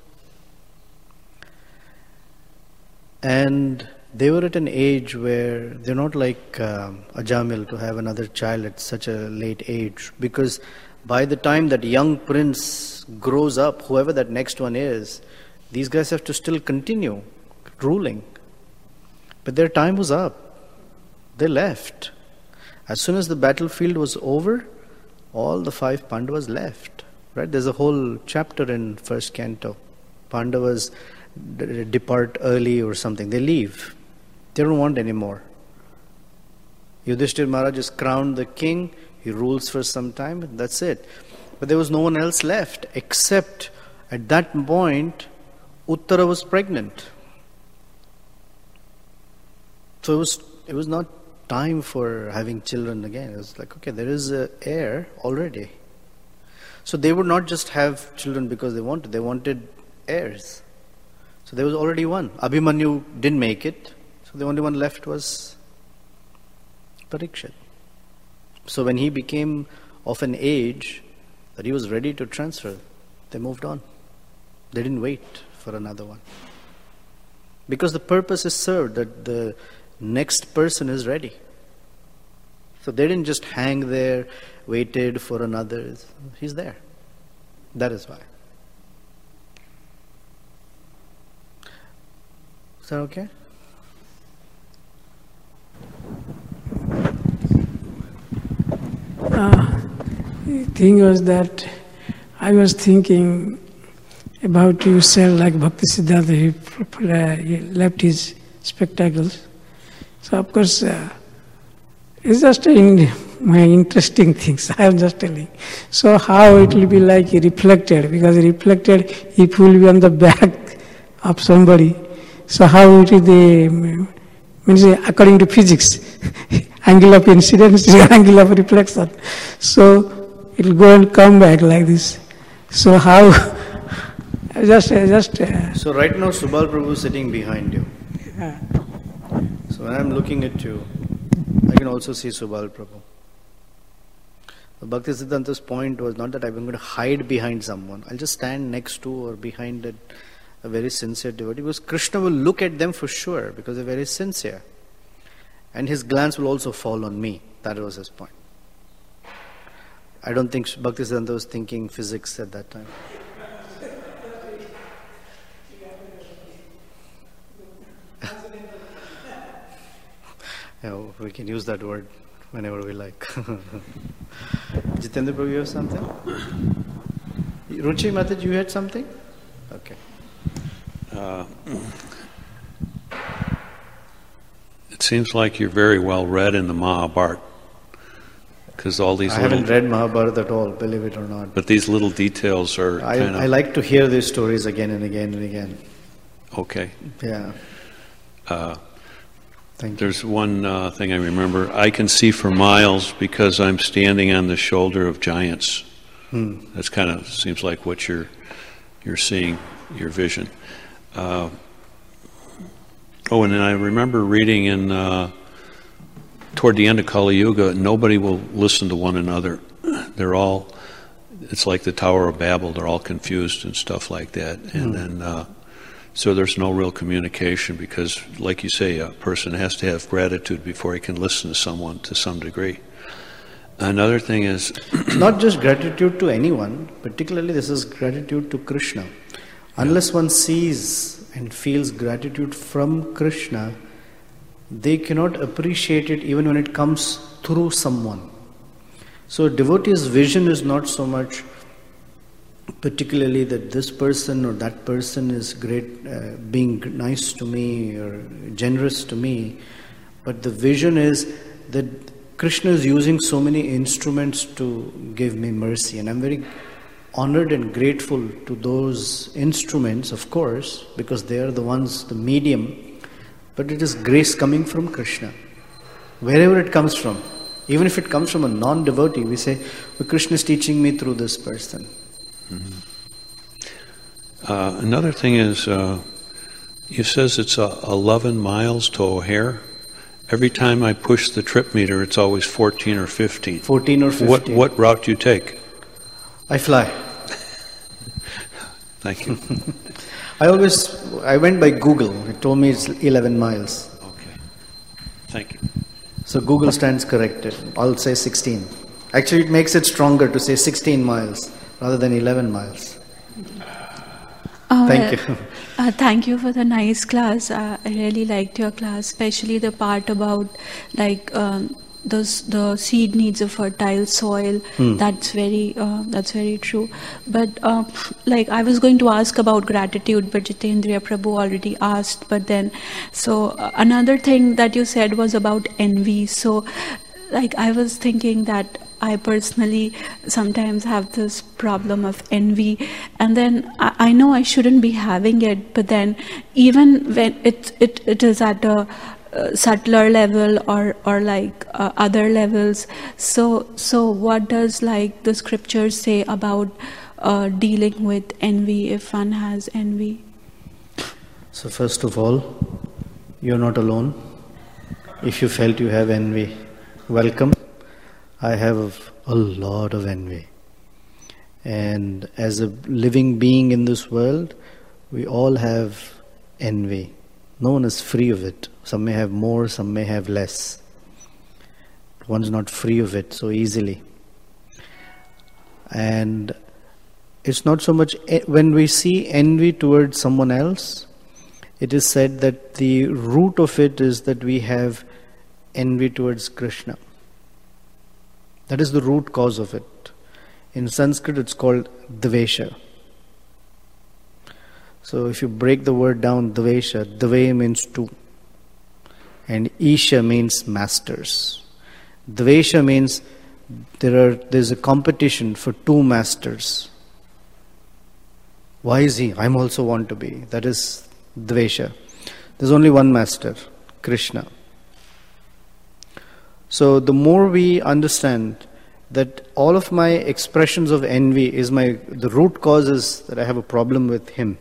And they were at an age where they're not like Ajamil to have another child at such a late age. Because by the time that young prince grows up, whoever that next one is, these guys have to still continue ruling. But their time was up. They left. As soon as the battlefield was over, all the 5 Pandavas left. Right? There's a whole chapter in first canto. Pandavas depart early or something. They leave. They don't want any more. Yudhishthira Maharaj is crowned the king. He rules for some time. That's it. But there was no one else left except at that point Uttara was pregnant. So it was not time for having children again. It was like, okay, there is an heir already. So they would not just have children because they wanted heirs. So there was already one. Abhimanyu didn't make it, so the only one left was Parikshit. So when he became of an age that he was ready to transfer, they moved on. They didn't wait for another one. Because the purpose is served, that the next person is ready. So they didn't just hang there, waited for another. He's there. That is why. Is that okay? The thing was that I was thinking about yourself like Bhakti Siddhanta. He left his spectacles. So of course, it's just my interesting things. I am just telling. So how it will be like reflected? Because reflected, if will be on the back of somebody. So how it is the means according to physics, angle of incidence is angle of reflection. So it will go and come back like this. So how? just. So right now Subal Prabhu is sitting behind you. Yeah. So when I'm looking at you, I can also see Subal Prabhu. Bhaktisiddhanta's point was not that I'm going to hide behind someone. I'll just stand next to or behind a very sincere devotee, because Krishna will look at them for sure because they're very sincere. And his glance will also fall on me. That was his point. I don't think Bhaktisiddhanta was thinking physics at that time. Yeah, we can use that word whenever we like. Jitendra Prabhu, you have something? Ruchi Mataji, you had something? Okay. It seems like you're very well read in the Mahabharata, because all these I haven't read Mahabharata at all, believe it or not. But these little details are I like to hear these stories again and again and again. Okay. Yeah. Thank you. There's one thing I remember. I can see for miles because I'm standing on the shoulder of giants. That's kind of seems like what you're seeing, your vision. And then I remember reading in toward the end of Kali Yuga, nobody will listen to one another. It's like the Tower of Babel. They're all confused and stuff like that. And then. So there's no real communication because, like you say, a person has to have gratitude before he can listen to someone to some degree. Another thing is... It's not just gratitude to anyone, particularly this is gratitude to Krishna. Unless one sees and feels gratitude from Krishna, they cannot appreciate it even when it comes through someone. So a devotee's vision is not so much particularly that this person or that person is great, being nice to me or generous to me, but the vision is that Krishna is using so many instruments to give me mercy, and I'm very honored and grateful to those instruments, of course, because they are the ones, the medium, but it is grace coming from Krishna, wherever it comes from. Even if it comes from a non-devotee, we say, well, Krishna is teaching me through this person. Another thing is, it says it's 11 miles to O'Hare. Every time I push the trip meter, it's always 14 or 15. 14 or 15. What route do you take? I fly. Thank you. I went by Google. It told me it's 11 miles. Okay. Thank you. So Google stands corrected. I'll say 16. Actually, it makes it stronger to say 16 miles rather than 11 miles. Thank you. Thank you for the nice class. I really liked your class, especially the part about the seed needs a fertile soil. That's very true. But I was going to ask about gratitude, but Jitendra Prabhu already asked. But then, another thing that you said was about envy. So, I was thinking that I personally sometimes have this problem of envy, and then I know I shouldn't be having it, but then even when it is at a subtler level or other levels, so what does the scriptures say about dealing with envy if one has envy? So first of all, you're not alone. If you felt you have envy, welcome. I have a lot of envy. And as a living being in this world, we all have envy. No one is free of it. Some may have more, some may have less. One's not free of it so easily. And it's not so much, when we see envy towards someone else, it is said that the root of it is that we have envy towards Krishna. That is the root cause of it. In Sanskrit it's called dvesha. So if you break the word down, dvesha, dve means two. And Isha means masters. Dvesha means there's a competition for two masters. Why is he? I'm also want to be. That is Dvesha. There's only one master, Krishna. So the more we understand that all of my expressions of envy the root cause is that I have a problem with him.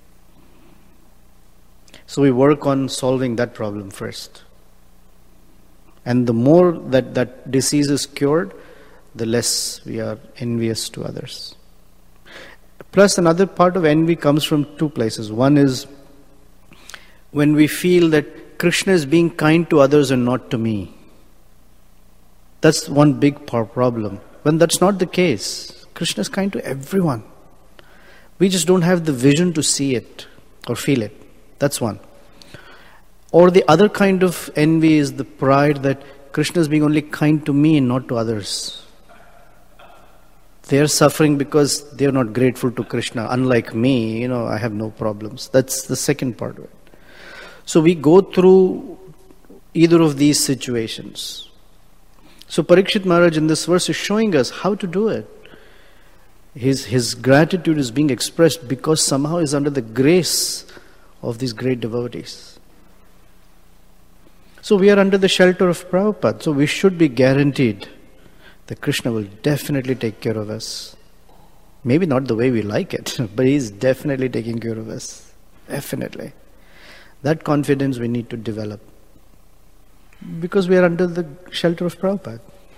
So we work on solving that problem first. And the more that disease is cured, the less we are envious to others. Plus, another part of envy comes from two places. One is when we feel that Krishna is being kind to others and not to me. That's one big problem. When that's not the case, Krishna is kind to everyone. We just don't have the vision to see it or feel it. That's one. Or the other kind of envy is the pride that Krishna is being only kind to me and not to others. They are suffering because they are not grateful to Krishna. Unlike me, I have no problems. That's the second part of it. So we go through either of these situations. So Parikshit Maharaj in this verse is showing us how to do it. His gratitude is being expressed because somehow he's under the grace of these great devotees. So we are under the shelter of Prabhupada. So we should be guaranteed that Krishna will definitely take care of us. Maybe not the way we like it, but he's definitely taking care of us. Definitely. That confidence we need to develop. Because we are under the shelter of Prabhupada.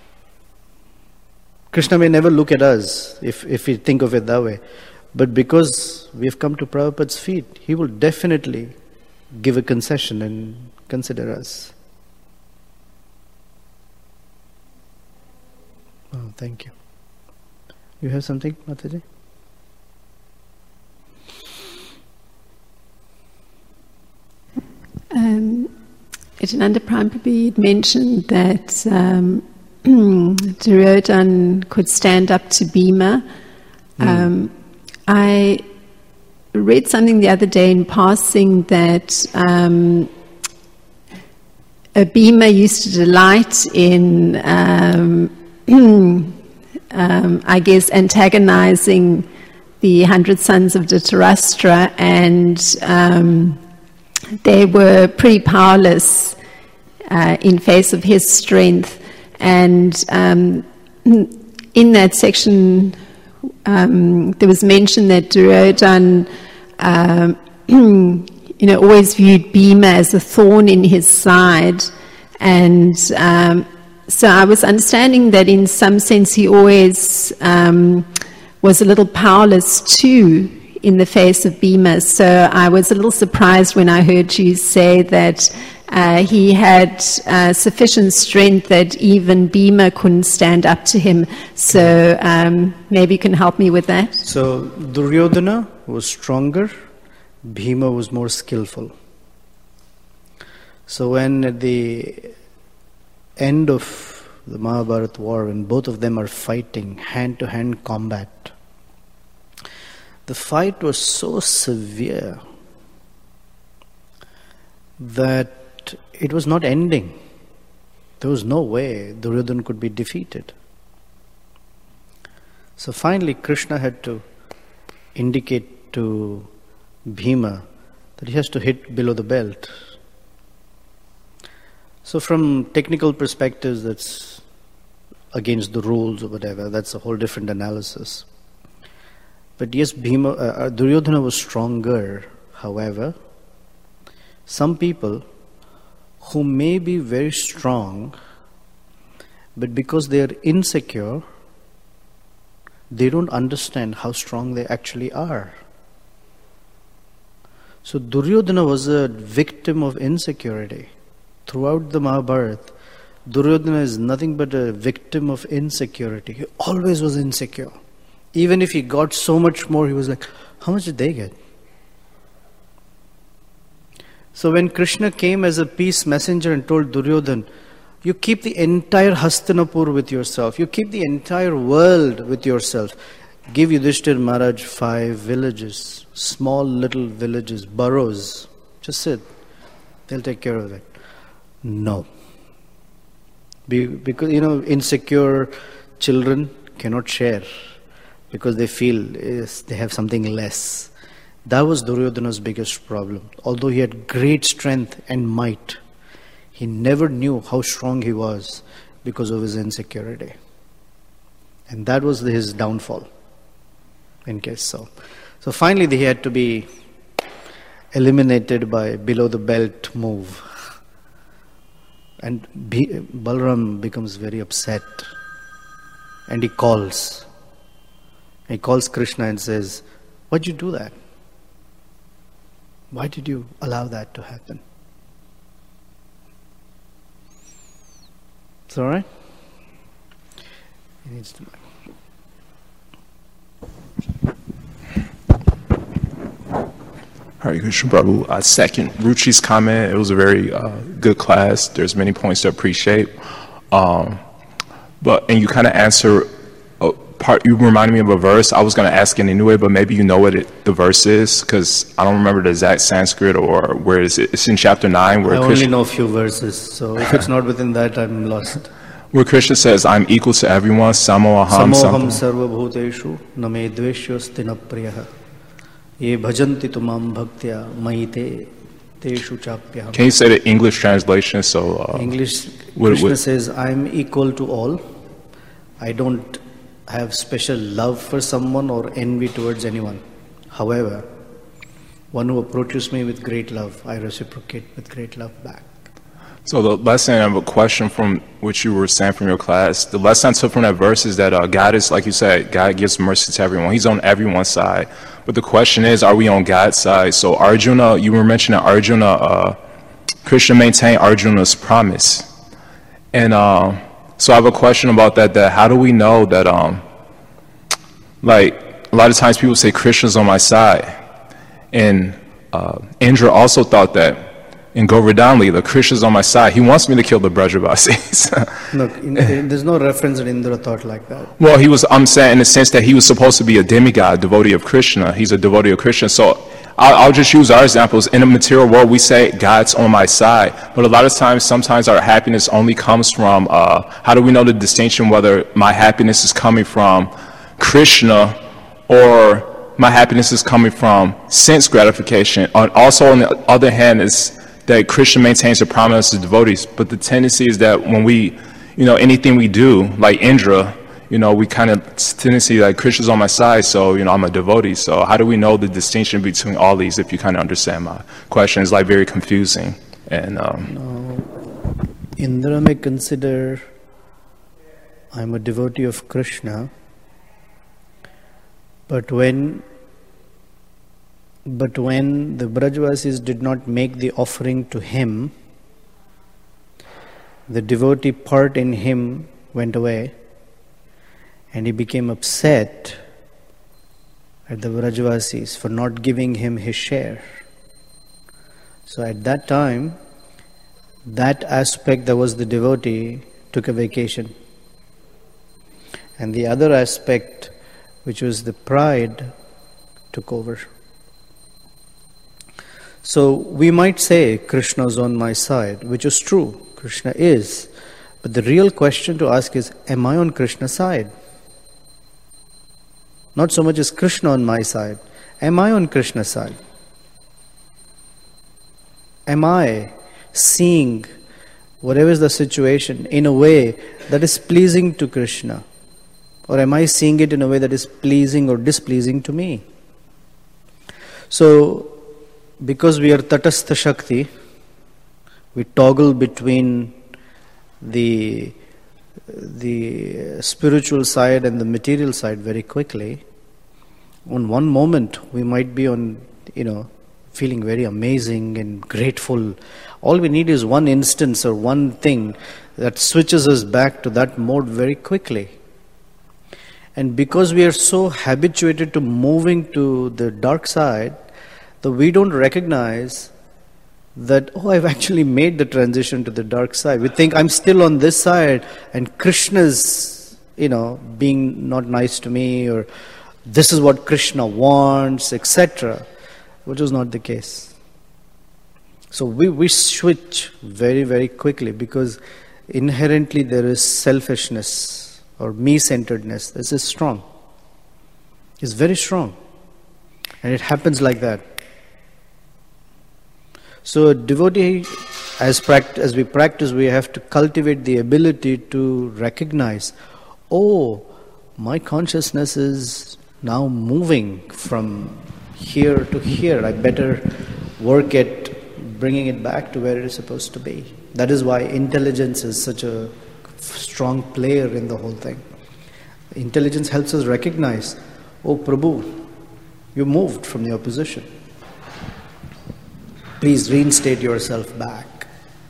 Krishna may never look at us if we think of it that way. But because we have come to Prabhupada's feet, he will definitely give a concession and consider us. Oh, thank you. You have something, Mataji? Nityananda Prabhupada mentioned that Duryodhana could stand up to Bhima. I read something the other day in passing that Bhima used to delight in, I guess, antagonizing the 100 sons of Dhritarashtra, and they were pretty powerless in face of his strength. And in that section, there was mention that Duryodhana, always viewed Bhima as a thorn in his side, and so I was understanding that in some sense he always was a little powerless too in the face of Bhima. So I was a little surprised when I heard you say that he had sufficient strength that even Bhima couldn't stand up to him. So maybe you can help me with that. So Duryodhana was stronger, Bhima was more skillful. So when at the end of the Mahabharata war, when both of them are fighting hand-to-hand combat, the fight was so severe that it was not ending. There was no way Duryodhana could be defeated. So finally Krishna had to indicate to Bhima that he has to hit below the belt. So from technical perspectives, that's against the rules or whatever. That's a whole different analysis. But yes, Duryodhana was stronger. However, some people who may be very strong, but because they are insecure, they don't understand how strong they actually are. So Duryodhana was a victim of insecurity. Throughout the Mahabharata, Duryodhana is nothing but a victim of insecurity. He always was insecure. Even if he got so much more, he was like, how much did they get? So when Krishna came as a peace messenger and told Duryodhana, you keep the entire Hastinapur with yourself, you keep the entire world with yourself, give Yudhishthira Maharaj 5 villages, small little villages, boroughs, just sit, they'll take care of it. No. Because, insecure children cannot share because they feel they have something less. That was Duryodhana's biggest problem. Although he had great strength and might, he never knew how strong he was because of his insecurity. And that was his downfall, in case so. So finally he had to be eliminated by below the belt move. And Balaram becomes very upset. And he calls. He calls Krishna and says, "Why'd you do that? Why did you allow that to happen?" It's all right? He needs to know. Hare Krishna Prabhu. I second Ruchi's comment. It was a very good class. There's many points to appreciate. And you kind of answer you reminded me of a verse. I was going to ask it anyway, but maybe you know what the verse is, because I don't remember the exact Sanskrit or where is it. It's in chapter 9. Where I only know a few verses, so if it's not within that, I'm lost. Where Krishna says, "I'm equal to everyone, samoham sarva bhuteshu name dveshyasti na priyaha ye bhajanti tumam bhaktya mayite teshu chapyaham." Can you say the English translation? English, Krishna says, "I'm equal to all. I don't have special love for someone or envy towards anyone. However, one who approaches me with great love, I reciprocate with great love back." So the lesson, I have a question from what you were saying from your class. The lesson I took from that verse is that God is, like you said, God gives mercy to everyone. He's on everyone's side. But the question is, are we on God's side? So Arjuna, you were mentioning Arjuna, Krishna maintained Arjuna's promise. And so I have a question about that how do we know that, like, a lot of times people say Krishna's on my side. And Indra also thought that in Govardhan Leela, Krishna's on my side. He wants me to kill the Brajavasis. Look, there's no reference that Indra thought like that. Well, I'm saying in the sense that he was supposed to be a demigod, devotee of Krishna. He's a devotee of Krishna. So I'll just use our examples. In the material world, we say God's on my side. But a lot of times, sometimes our happiness only comes from, how do we know the distinction whether my happiness is coming from Krishna or my happiness is coming from sense gratification? Also, on the other hand, is that Krishna maintains a promise to devotees, but the tendency is that when we, anything we do, like Indra, we kind of tendency like Krishna's on my side, so, I'm a devotee. So how do we know the distinction between all these, if you kind of understand my question? It's like very confusing. And Indra may consider, I'm a devotee of Krishna, but when the Brajavasis did not make the offering to him, the devotee part in him went away, and he became upset at the Brajavasis for not giving him his share. So at that time, that aspect that was the devotee took a vacation. And the other aspect, which was the pride, took over. So we might say Krishna's on my side, which is true. Krishna is. But the real question to ask is, am I on Krishna's side? Not so much is Krishna on my side. Am I on Krishna's side? Am I seeing whatever is the situation in a way that is pleasing to Krishna? Or am I seeing it in a way that is pleasing or displeasing to me? So, because we are Tatastha Shakti, we toggle between the spiritual side and the material side very quickly. On one moment, we might be on, feeling very amazing and grateful. All we need is one instance or one thing that switches us back to that mode very quickly. And because we are so habituated to moving to the dark side, that we don't recognize that, I've actually made the transition to the dark side. We think I'm still on this side and Krishna's, being not nice to me, or this is what Krishna wants, etc., which was not the case. So we switch very, very quickly because inherently there is selfishness or me-centeredness. This is strong. It's very strong. And it happens like that. So a devotee, as we practice, we have to cultivate the ability to recognize, oh, my consciousness is now moving from here to here. I better work at bringing it back to where it is supposed to be. That is why intelligence is such a strong player in the whole thing. Intelligence helps us recognize, oh Prabhu, you moved from your position. Please reinstate yourself back.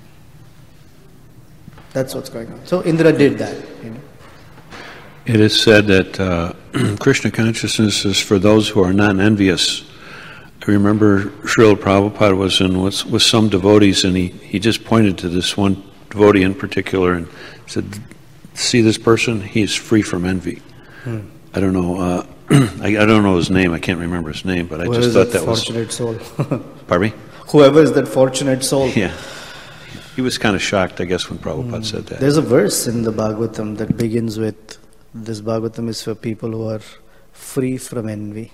That's what's going on. So Indra did that. It is said that Krishna consciousness is for those who are non-envious. I remember Srila Prabhupada was with some devotees, and he just pointed to this one devotee in particular and said, see this person? He is free from envy. I don't know. I don't know his name. I can't remember his name, but I just thought that was... fortunate soul. Pardon me? Whoever is that fortunate soul. Yeah. He was kind of shocked, I guess, when Prabhupada said that. There's a verse in the Bhagavatam that begins with, this Bhagavatam is for people who are free from envy.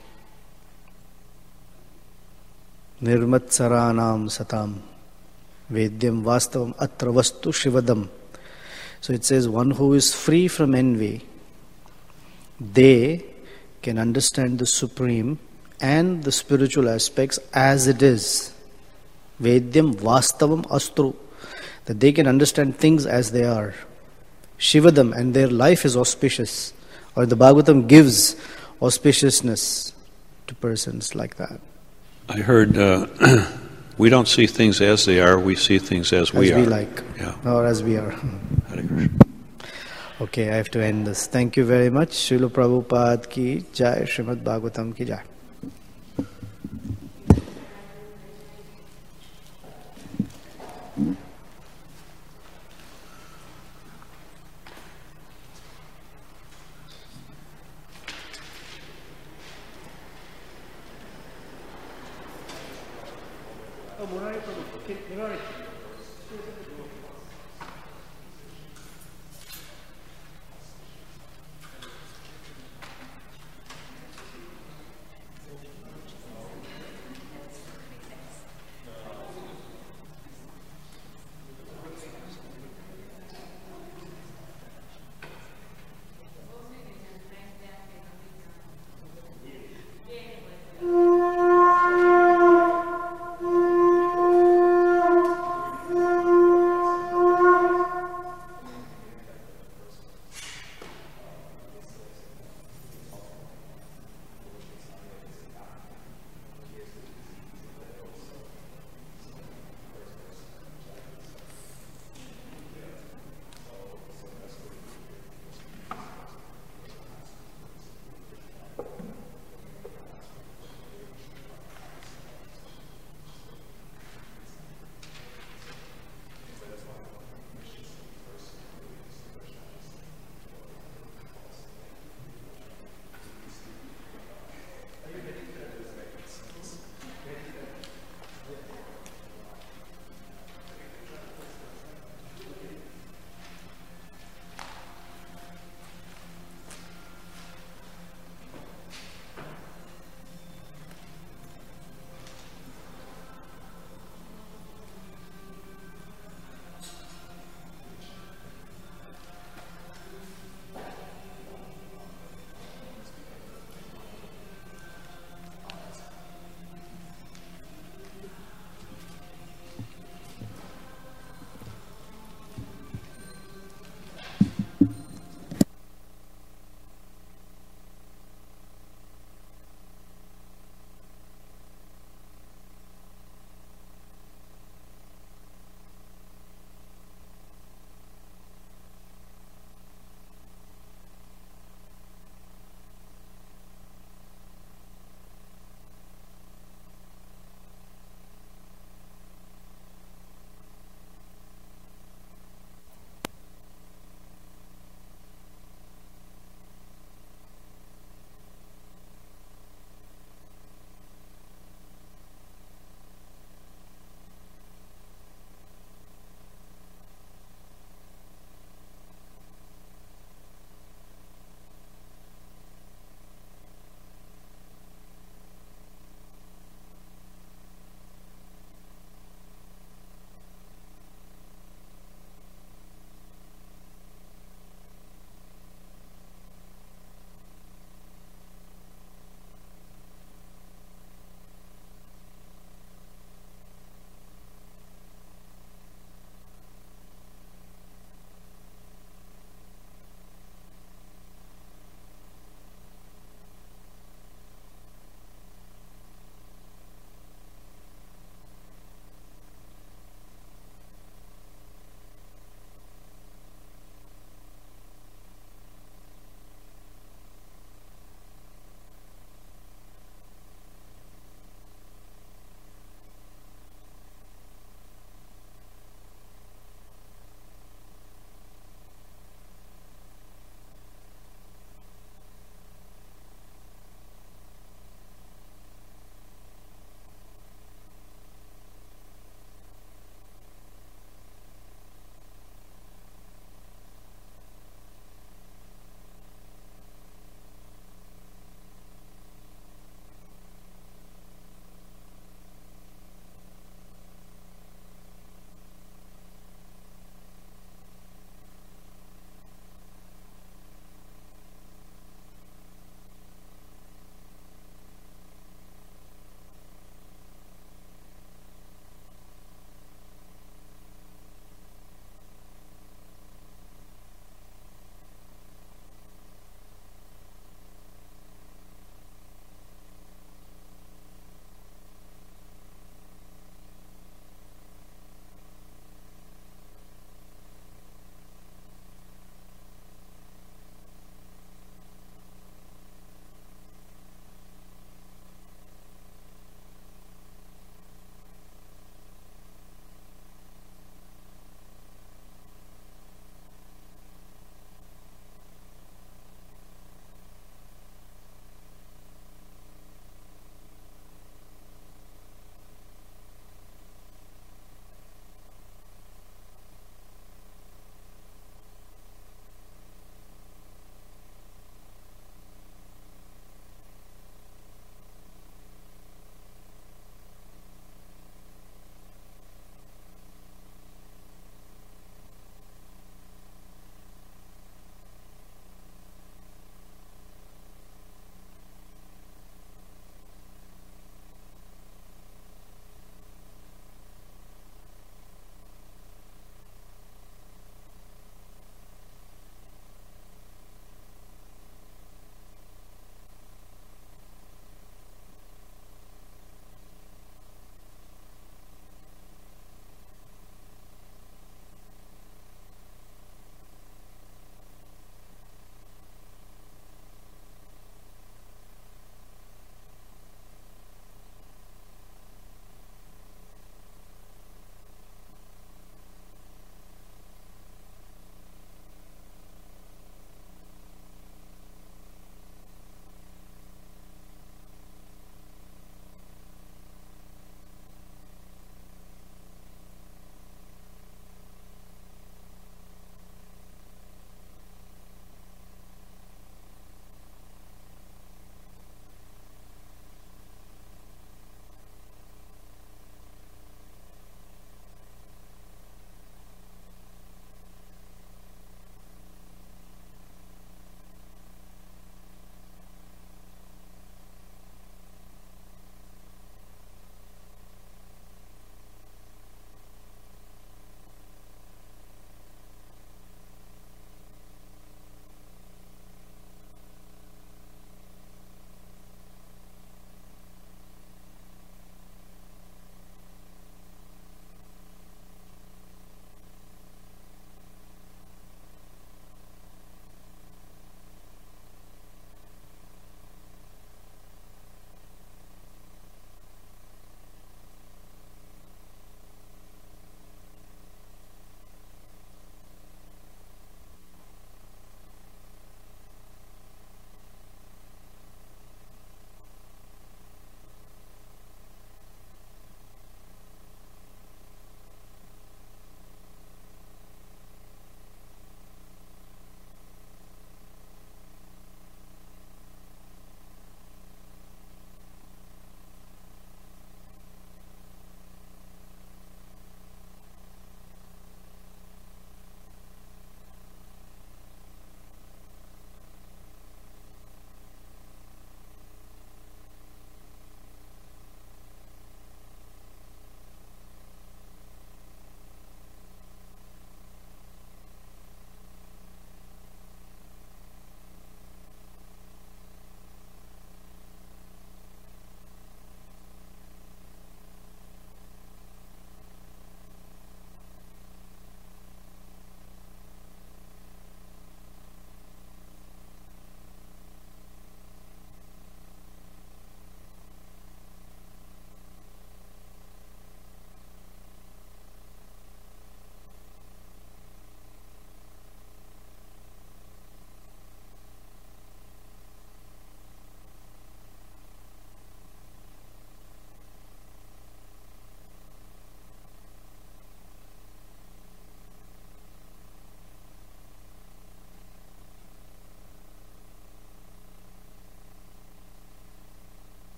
Nirmatsaranam satam vedyam vastavam atra vastu shivadam. So it says, one who is free from envy, they can understand the Supreme and the spiritual aspects as it is. Vedyam vastavam astru. That they can understand things as they are. Shivadam, and their life is auspicious. Or the Bhagavatam gives auspiciousness to persons like that. I heard we don't see things as they are, we see things as we are. As we like. Yeah. Or as we are. Hare Krishna. Okay, I have to end this. Thank you very much. Srila Prabhupada ki jai, Srimad Bhagavatam ki jai. Oh, Murari Prabhu. Okay, Murari.